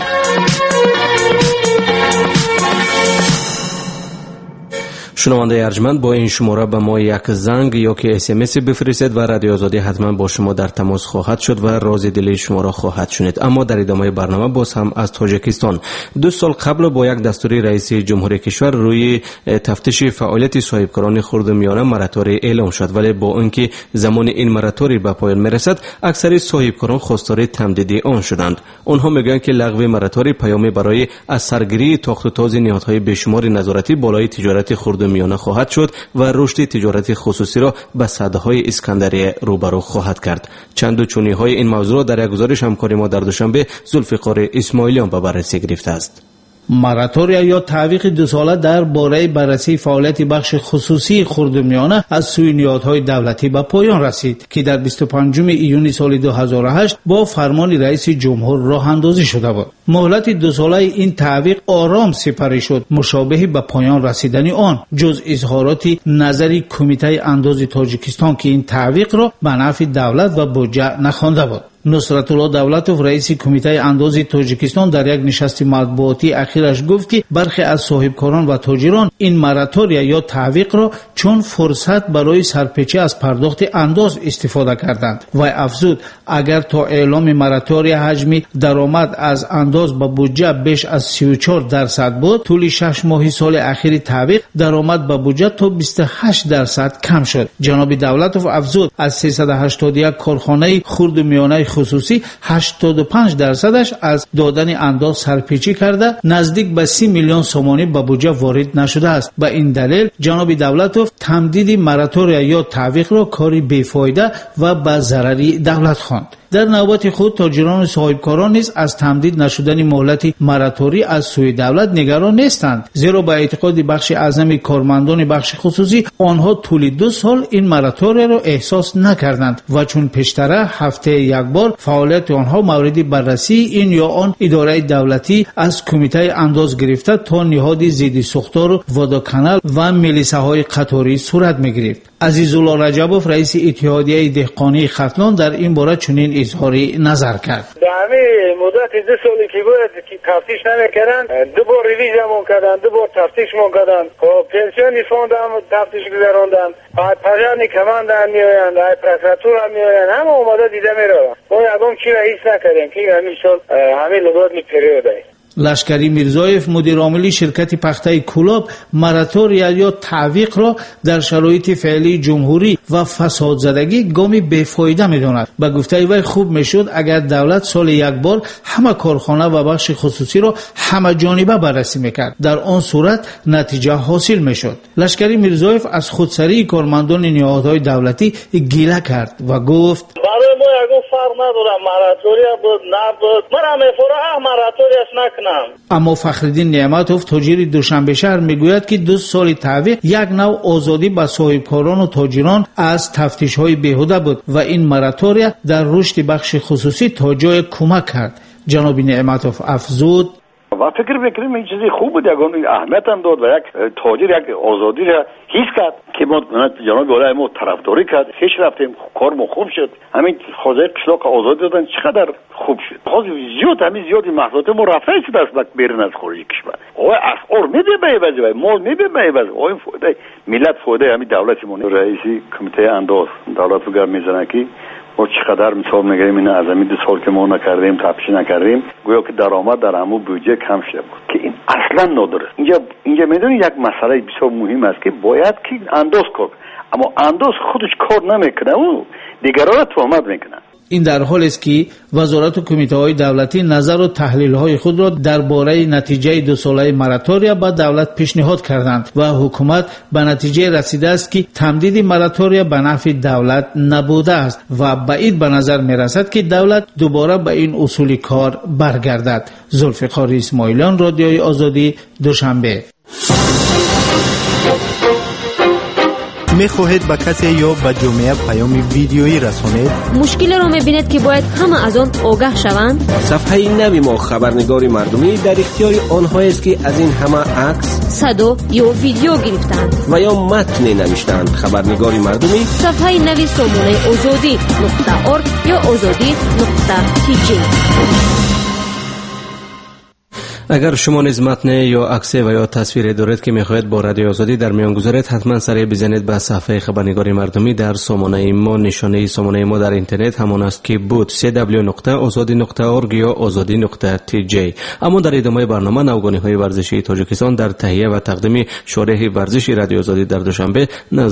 شنونده ارجمند، با این شماره به ما یک زنگ یا که اس ام اس بفرستید و رادیو آزادی حتما با شما در تماس خواهد شد و راز دل شما را خواهد شنید. اما در ادامه برنامه باز هم از تاجیکستان. دو سال قبل با یک دستور رئیس جمهوری کشور روی تفتیش فعالیت صاحبکاران خرد و میانه مراتوری اعلام شد، ولی با اینکه زمان این مراتوری به پایان میرسد اکثر صاحبکاران خواستار تمدیدی آن شدند. آنها میگویند که لغو مراتوری پیامی برای از سرگیری تاخت و تاز نهادهای بیشمار نظارتی بالای تجارت خرد میانه خواهد شد و رشد تجارت خصوصی را به سدهای اسکندریه روبرو خواهد کرد. چند و چونی های این موضوع در یک گزارش همکاری ما در دوشنبه ذوالفقار اسماعیلیان به بررسی گرفته است. مراتوریا یا تعویق دو ساله در باره بررسی فعالیت بخش خصوصی خردمیانه از سوی نهادهای دولتی به پایان رسید که در بیست و پنجم ایون سال دو هزار و هشت با فرمان رئیس جمهور راه اندازی شده بود. مهلت دو ساله این تعویق آرام سپری شد. مشابه به پایان رسیدن آن جز اظهارات نظری کمیته انداز تاجیکستان که این تعویق را به نفع دولت و بودجه نخوانده بود. نصرت الله دولتوف رئیس کمیته انداز تاجیکستان در یک نشست مطبوعاتی اخیرش گفت که برخی از صاحبکاران و تاجران این مراتوریا یا تعویق را چون فرصت برای سرپیچی از پرداخت انداز استفاده کردند و افزود اگر تا اعلام مراتوریا حجم درآمد از انداز به بودجه بیش از سی و چهار درصد بود، طول شش ماه سال اخیر تعویق درآمد به بودجه تا بیست و هشت درصد کم شد. جناب دولتوف افزود از سیصد و هشتاد و یک کارخانه خرد و میانه خصوصی هشتاد و پنج درصدش از دادن انداز سرپیچی کرده نزدیک به سی میلیون سومانی به بودجه وارد نشده است. به این دلیل جناب دولتوف تمدید مراتوریا یا تعویق را کاری بیفایده و به ضرری دولت خواند. در نوبت خود تاجران و صاحبکاران نیز از تمدید نشدن مهلت مراتوری از سوی دولت نگران نیستند، زیرا به اعتقاد بخش اعظم کارمندان بخش خصوصی آنها طول دو سال این مراتوری را احساس نکردند و چون پیشتر هفته یک بار فعالیت آنها مورد بررسی این یا آن اداره دولتی از کمیته انداز گرفته تا نهاد ضد سوختار واداکانال و ملیسه های قطاری صورت می‌گرفت. عزیزالله رجبوف رئیس اتحادیه دهقانی ختلان در این باره چنین اظهاری نظر کرد. در همین مدت دو سالی که بود که تفتیش نمیکردن، دو بار ریویزمون کردن، دو بار تفتیشمون کردن، خب پنسیونی فوند هم تفتیش گذراندن، های پژانی کماند هم میآیند، های پرکراتور هم میآیند، همه اومده دیده میروند. ما یکم چی را حس نکردیم که همین سال همین لباد می پریود است. لشکری میرزایف مدیر عامل شرکت پخته کلاب مراتوریا یا تعویق را در شرایط فعلی جمهوری و فساد زدگی گامی بیفایده می‌داند. به گفته وی خوب میشد اگر دولت سال یک بار همه کارخانه و بخش خصوصی را همه جانبه بررسی میکرد، در آن صورت نتیجه حاصل میشد. لشکری میرزایف از خودسری کارمندان نهادهای دولتی گله کرد و گفت برای ما یکم فرق نداره، مراتوریا بود نبود، من میفرح مراتوریاش نکنم. اما فخرالدین نعمتوف تاجر دوشنبه شهر میگوید که دو سال تعویق یک نوع آزادی به صاحبکاران و تاجران از تفتیش های بیهوده بود و این مراتوریا در رشد بخش خصوصی تا جای کمک کرد. جناب نعمتوف افزود و فکر میکنیم این چیزی خوب بود، یکون اهمیت هم داد و یک تاجر یک آزادی را حس کرد که ما جناب والای ما طرفداری کرد، پیش رفتیم، کار ما خوب شد. همین خوزه قشلاق آزادی دادن چقدر خوب شد. خواهد زیاد همین زیادی محصولات ما رفته شد از بک بیرون از خارج کشور. آقای اسعار میده به عوض و مال میده به عوض. آقای فایده ملت فایده همین دولت ما. رئیسی کمیته انداز دولت رو گرم میزنه که ما چقدر مثال میگیریم این از همین دو سال که ما نکردیم تپش نکردیم گویا که درآمد در همون بودجه کم شده بود که این اصلا نداره. اینجا اینجا میدونی یک مسئله بسیار مهم است که باید که انداز کار، اما انداز خودش کار نمیکنه و دیگران را تهمت میکنه. این در حالی است که وزارت و کمیته‌های دولتی نظر و تحلیل‌های خود را درباره نتیجه دو ساله مراتوریا به دولت پیشنهاد کردند و حکومت به نتیجه رسیده است که تمدید مراتوریا به نفع دولت نبوده است و بعید به نظر می‌رسد که دولت دوباره به این اصول کار برگردد. ذوالفقار اسماعیلیان، رادیوی آزادی، دوشنبه. می خواهید به کسی یا به جامعه پیام ویدیویی رسانید؟ مشکل را می بینید که باید همه از آن آگاه شوند؟ صفحه نوی ما خبرنگاری مردمی در اختیار آنهایی است که از این همه عکس، صدا یا ویدیو گرفتند و یا متن نوشتند. خبرنگاری مردمی صفحه نوی سامانه آزادی نقطه ارگ یا آزادی نقطه تی جی. اگر شما نیز متن یا عکس و یا تصویر دارید که میخواهید با رادیو آزادی در میان گذارید، حتما سریع بزنید به صفحه خبرنگاری مردمی در سامانه ما. نشانه سامانه ما در اینترنت همان است که بود دبلیو دبلیو دبلیو نقطه آزادی نقطه ارگ یا آزادی نقطه تی جی. اما در ادامه برنامه نوگانی های ورزشی تاجیکستان در تهیه و تقدیم شارح ورزشی رادیو آزادی در دوشنبه،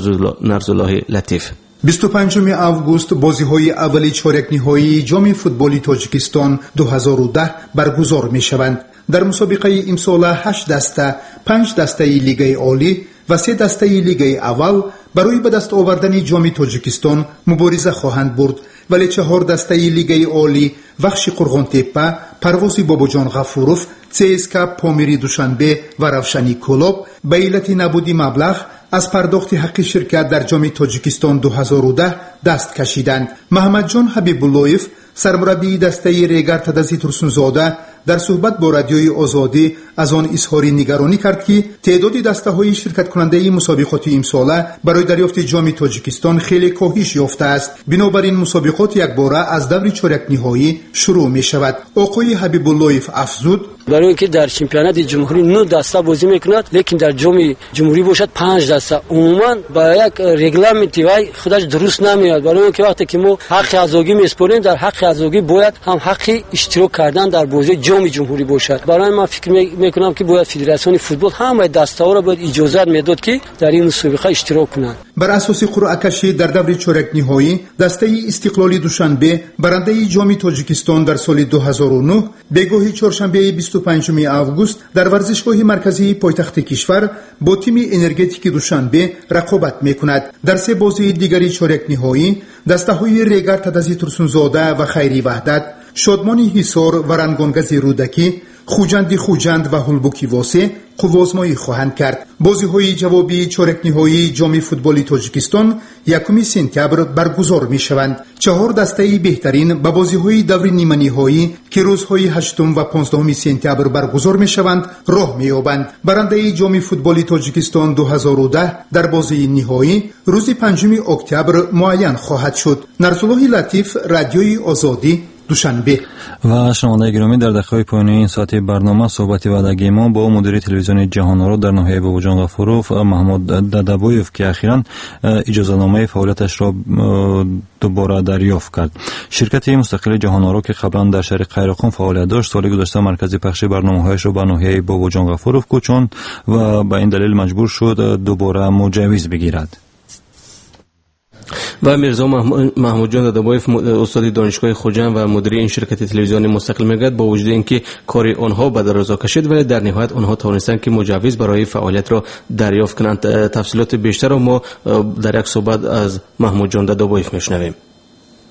نرزالله لطیف. بیست و پنجم آگوست بازی‌های اولی چهارک نهایی جام فوتبال تاجیکستان دو هزار و ده برگزار می‌شوند. در مسابقه امسال هشت دسته، پنج دسته لیگ عالی و سه دسته لیگ اول برای به دست آوردن جام تاجیکستان مبارزه خواهند برد، ولی چهار دسته لیگ عالی وخش قرغان تپه، پرواز باباجان غفوروف، سیسکا پامیری دوشنبه و روشنی کلوب به علت نبودی مبلغ از پرداخت حق شرکت در جام تاجیکستان دو هزار و ده دست کشیدند. محمد جان حبیب اللهیف، سرمربی دسته ریگر تدزی ترسونزاده، در صحبت با رادیوی آزادی از آن اظهار نگرانی کرد که تعداد دسته های شرکت کننده مسابقات امساله برای دریافت جام تاجیکستان خیلی کاهش یافته است. بنابراین مسابقات یک باره از دور چهارک نهایی شروع می شود. آقای حبیب اللهیف افزود: برای اینکه در چمپیونات جمهوری نه دسته بازی میکند، لیکن در جام جمهوری باشد پنج دسته، عموما با یک رگلامنتی وای خودش درست نمیاد. برای اینکه وقتی که ما حق ازاگی میسپاریم، در حق ازاگی باید هم حق اشتراک کردن در بازی جام جمهوری باشد. برای من فکر میکنم که باید فدراسیون فوتبال همه دسته ها را باید اجازه میداد که در این مسابقه اشتراک کنند. بر اساس قرعه کشی در دور چهارک نهایی، دسته استقلالی دوشنبه برنده جام تاجیکستان در سال دو هزار و نه بگاه چهارشنبه بیست و پنجم آگوست در ورزشگاه مرکزی پایتخت کشور با تیم انرژتیک دوشنبه رقابت میکند. در سه بازی دیگری چهارک نهایی دسته های ریگر تدزی ترسونزاده و خیری وحدت، شادمانی حصار و رنگانگز رودکی، خوجند خوجند و هلبوکی واسه قوازمایی خواهند کرد. بازی های جوابی چهارک نهایی جام فوتبال تاجیکستان یکم سپتامبر برگزار می شوند. چهار دسته بهترین به بازی های دور نیمه نهایی که روزهای هشتم و پانزدهم سپتامبر برگزار می شوند راه می یابند. برنده جام فوتبال تاجیکستان دو هزار و ده در بازی نهایی روز پنجم اکتبر معین خواهد شد. نرزالله لطیف، رادیوی آزادی، دوشنبه. و شنوندگان گرامی، در دقایق پایانی این ساعت برنامه صحبت وعدگی ما با مدیر تلویزیون جهان‌آرا در ناحیه باباجان غفوروف محمود ددبویف که اخیراً اجازه‌نامه فعالیتش را دوباره دریافت کرد. شرکت مستقل جهان‌آرا که قبلا در شهر قیراقان فعالیت داشت، سال گذشته مرکز پخش برنامه‌هایش را به ناحیه باباجان غفوروف کوچاند و به این دلیل مجبور شد دوباره مجوز بگیرد. و میرزا محمود جان ددبویف، استاد دانشگاه خوجند و مدیر این شرکت تلویزیونی مستقل میگوید با وجود اینکه کار آنها به درازا کشید، ولی در نهایت آنها توانستند که مجوز برای فعالیت را دریافت کنند. تفصیلات بیشتر را ما در یک صحبت از محمود جان ددبویف میشنویم. ما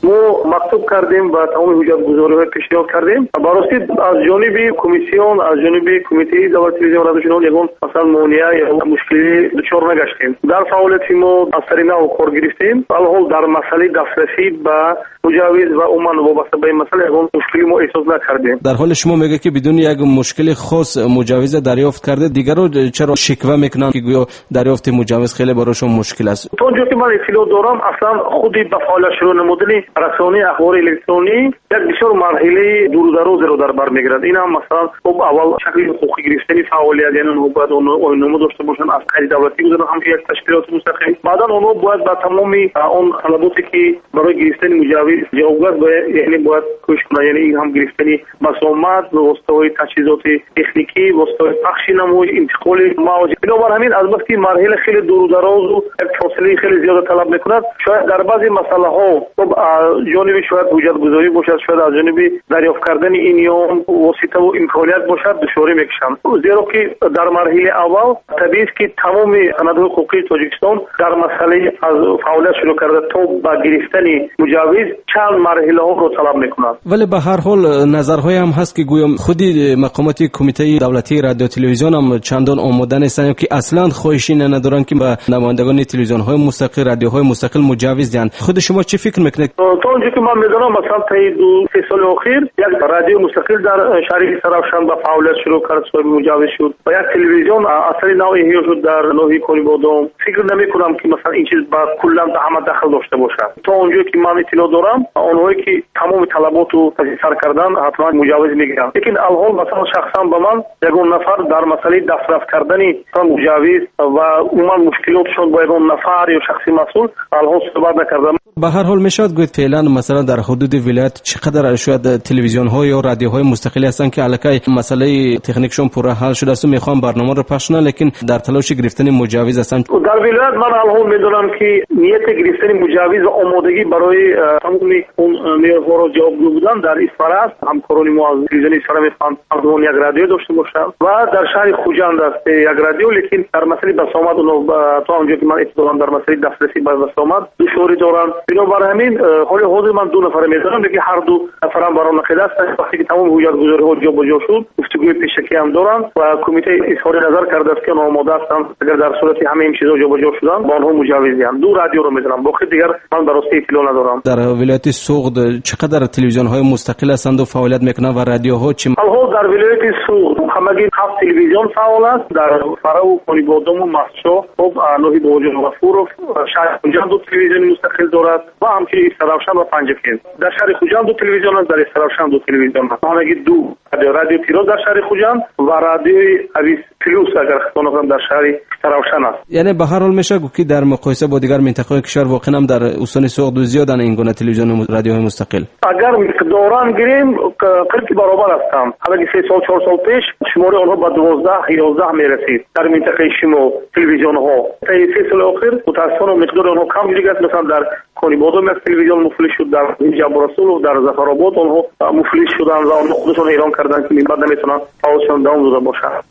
مکتوب کردیم و تمام حجتگزاری های پیشنهاد کردیم. براستی از جانب کمیسیون، از جانب کمیته دولت تلویزیون رادیو شنو یگان مثلا مونیا یا مشکلی دچار نگشتیم. در فعالیت ما از سر نو کار گرفتیم. الحال در مسئله دسترسی به مجوز و عموما وابسته به این مسئله یگان مشکلی ما احساس نکردیم. در حال شما میگه که بدون یک مشکل خاص مجوز دریافت کرده، دیگر رو چرا شکوه میکنن که گویا دریافت مجوز خیلی براشون مشکل است؟ تا اونجا که من اطلاع دارم اصلا خودی به فعالیت شروع نمودن رسانه اخبار الکترونی یک بسیار مرحله دور و دراز رو در بر میگیرد. این هم مثلا خب اول شکل حقوقی گرفتن فعالیت، یعنی اونها باید اونها داشته باشن از خرید دولتی بودن هم یک تشکیلات مستقل. بعدا اونها باید با تمام اون طلباتی که برای گرفتن مجوز جواب باید یعنی باید کوشش کنن، یعنی این هم گرفتن مسامات و واسطه تجهیزات تکنیکی، واسطه پخش نمای، انتقال مواد. بنابر همین از وقتی مرحله خیلی دور و دراز و یک فاصله خیلی زیاد طلب میکند، شاید در بعضی مسئله ها خب جانب شاید حجت گذاری باشد، شاید از جانب دریافت کردن این یا واسطه و امکانیت باشد دشواری میکشند. زیرا که در مرحله اول طبیعی است که تمام سندهای حقوقی تاجیکستان در مسئله از فعالیت شروع کرده تا با گرفتن مجوز چند مرحله ها رو طلب میکنند. ولی به هر حال نظرهای هم هست که گویا خودی مقامات کمیته دولتی رادیو تلویزیون هم چندان آماده نیستند که اصلا خواهشی ندارن که به نمایندگان تلویزیون های مستقل، رادیوهای مستقل مجوز دهند. خود شما چه فکر میکنید؟ تا اونجا که من میدونم مثلا تا دو سه سال اخیر یک رادیو مستقل در شهر سرافشان با فعالیت شروع کرد، صاحب مجوز شد و یک تلویزیون اصلی نو احیا شد در نوحه کنیبادام. فکر نمیکنم که مثلا این چیز با کلا همه دخل داشته باشه. تا اونجا که من اطلاع دارم اونهایی که تمام طلبات رو سر کردن حتما مجوز میگیرن. لیکن الحال مثلا شخصا به من یگان نفر در مسئله دسترس کردن مجوز و عموما مشکلاتشون با یگان نفر یا شخصی مسئول الحال صحبت نکردم. به هر حال میشد گفت فعلا مثلا در حدود ولایت چقدر شاید تلویزیون ها یا رادیوهای مستقلی هستن که الکی مسئله تکنیکشون پوره حل شده است و میخوام برنامه رو پخش کنن، لیکن در تلاش گرفتن مجوز هستن. در ولایت من الان میدونم که نیت گرفتن مجوز و آمادگی برای تمام اون نیازها رو جوابگو بودن در اسفر است. همکاران ما از تلویزیون اسفر میخوان همون یک رادیو داشته باشن و در شهر خوجند است یک رادیو، لیکن در مسئله بسامد اون تا اونجا که من اطلاع در مسئله دسترسی به بسامد دشواری دارن. بنابر همین حال حاضر من دو نفر میدونم که هر دو نفر هم برام نقد است. وقتی که تمام حجت گذاری ها جا بجا شد گفتگوی پیشکی هم دارن و کمیته اظهار نظر کرده است که آماده هستن اگر در صورت همه این چیزا جا بجا شدن با آنها مجوز دهند. دو رادیو رو میدونم، باقی دیگر من براستی اطلاع ندارم. در ولایت سوغد چقدر تلویزیون های مستقل هستند و فعالیت میکنن و رادیوها چی؟ الان در ولایت سوغد همگی هفت تلویزیون فعال است. در فرا و کنیبادام و مسجد خب نوحه بوجه غفور شهر خوجند دو تلویزیون مستقل دارد و همچنین استرافشان و پنجفین. در شهر خوجند دو تلویزیون است، در استرافشان دو تلویزیون است. همگی دو رادیو تیروز در شهر خوجند و رادیو اویس پلوس اگر خطا در شهر استرافشان است. یعنی به هر حال میشه گفت که در مقایسه با دیگر مناطق کشور واقعا هم در استان سوغد زیادن این گونه تلویزیون و رادیوهای مستقل. اگر مقداران گیریم قریب برابر هستند. حالا سه سال چهار سال پیش شماره آنها به دوازده یازده میرسید در منطقه شمال تلویزیون ها. تا سه سال اخیر متاسفانه مقدار آنها کم شده است. مثلا در کنیبادام یک تلویزیون مفلس شد، در جبر رسول و در ظفرآباد آنها مفلس شدند و آنها خودشون اعلام کردند که بعد نمیتونن فعالیتشون دوام داده باشند.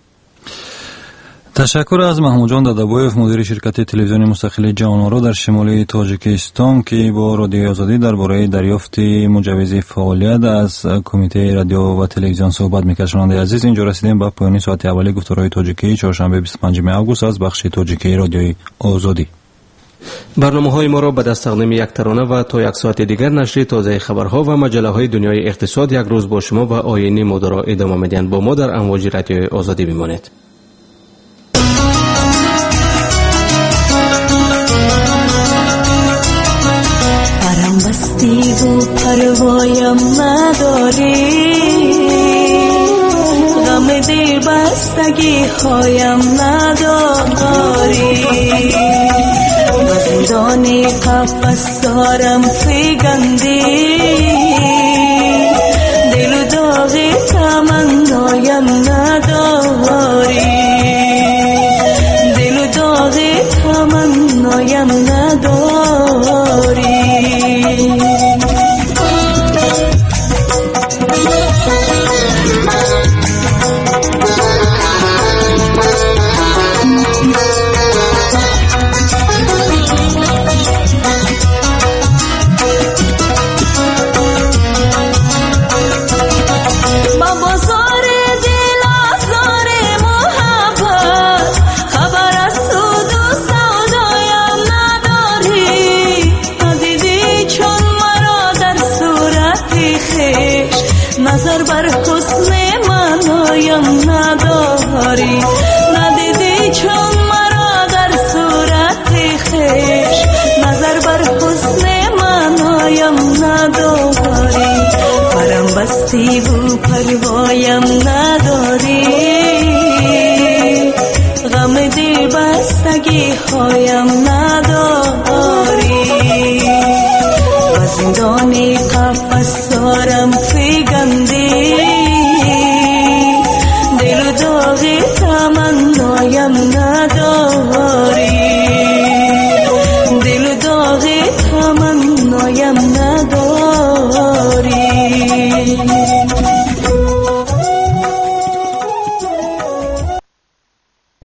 تشکر از محمود جان دادابویف، مدیر شرکت تلویزیون مستقل جهان‌آرا در شمال تاجیکستان که با رادیوی آزادی درباره دریافت مجوز فعالیت از کمیته رادیو و تلویزیون صحبت می‌کرد. شنونده عزیز، اینجا رسیدیم به پایان ساعت اولی گفتارهای تاجیکی چهارشنبه بیست و پنجم آگوست از بخش تاجیکی رادیوی آزادی. برنامه‌های ما را به دست تقدیم یک ترانه و تا یک ساعت دیگر نشر تازه خبرها و مجله‌های دنیای اقتصاد یک روز با شما و آینه مدارا ادامه می‌دهند. با ما در امواج رادیوی آزادی بمانید. بستی و پروایم نداری، غم دل بستگی هایم نداری، و زندان قفس دارم فگندی، دل و داغ تمنایم نداری، دل و داغ تمنایم نداری. دیوانگی هایم نداری و زندانی قفص دارم فیگندی دل و داغی تمنایم نداری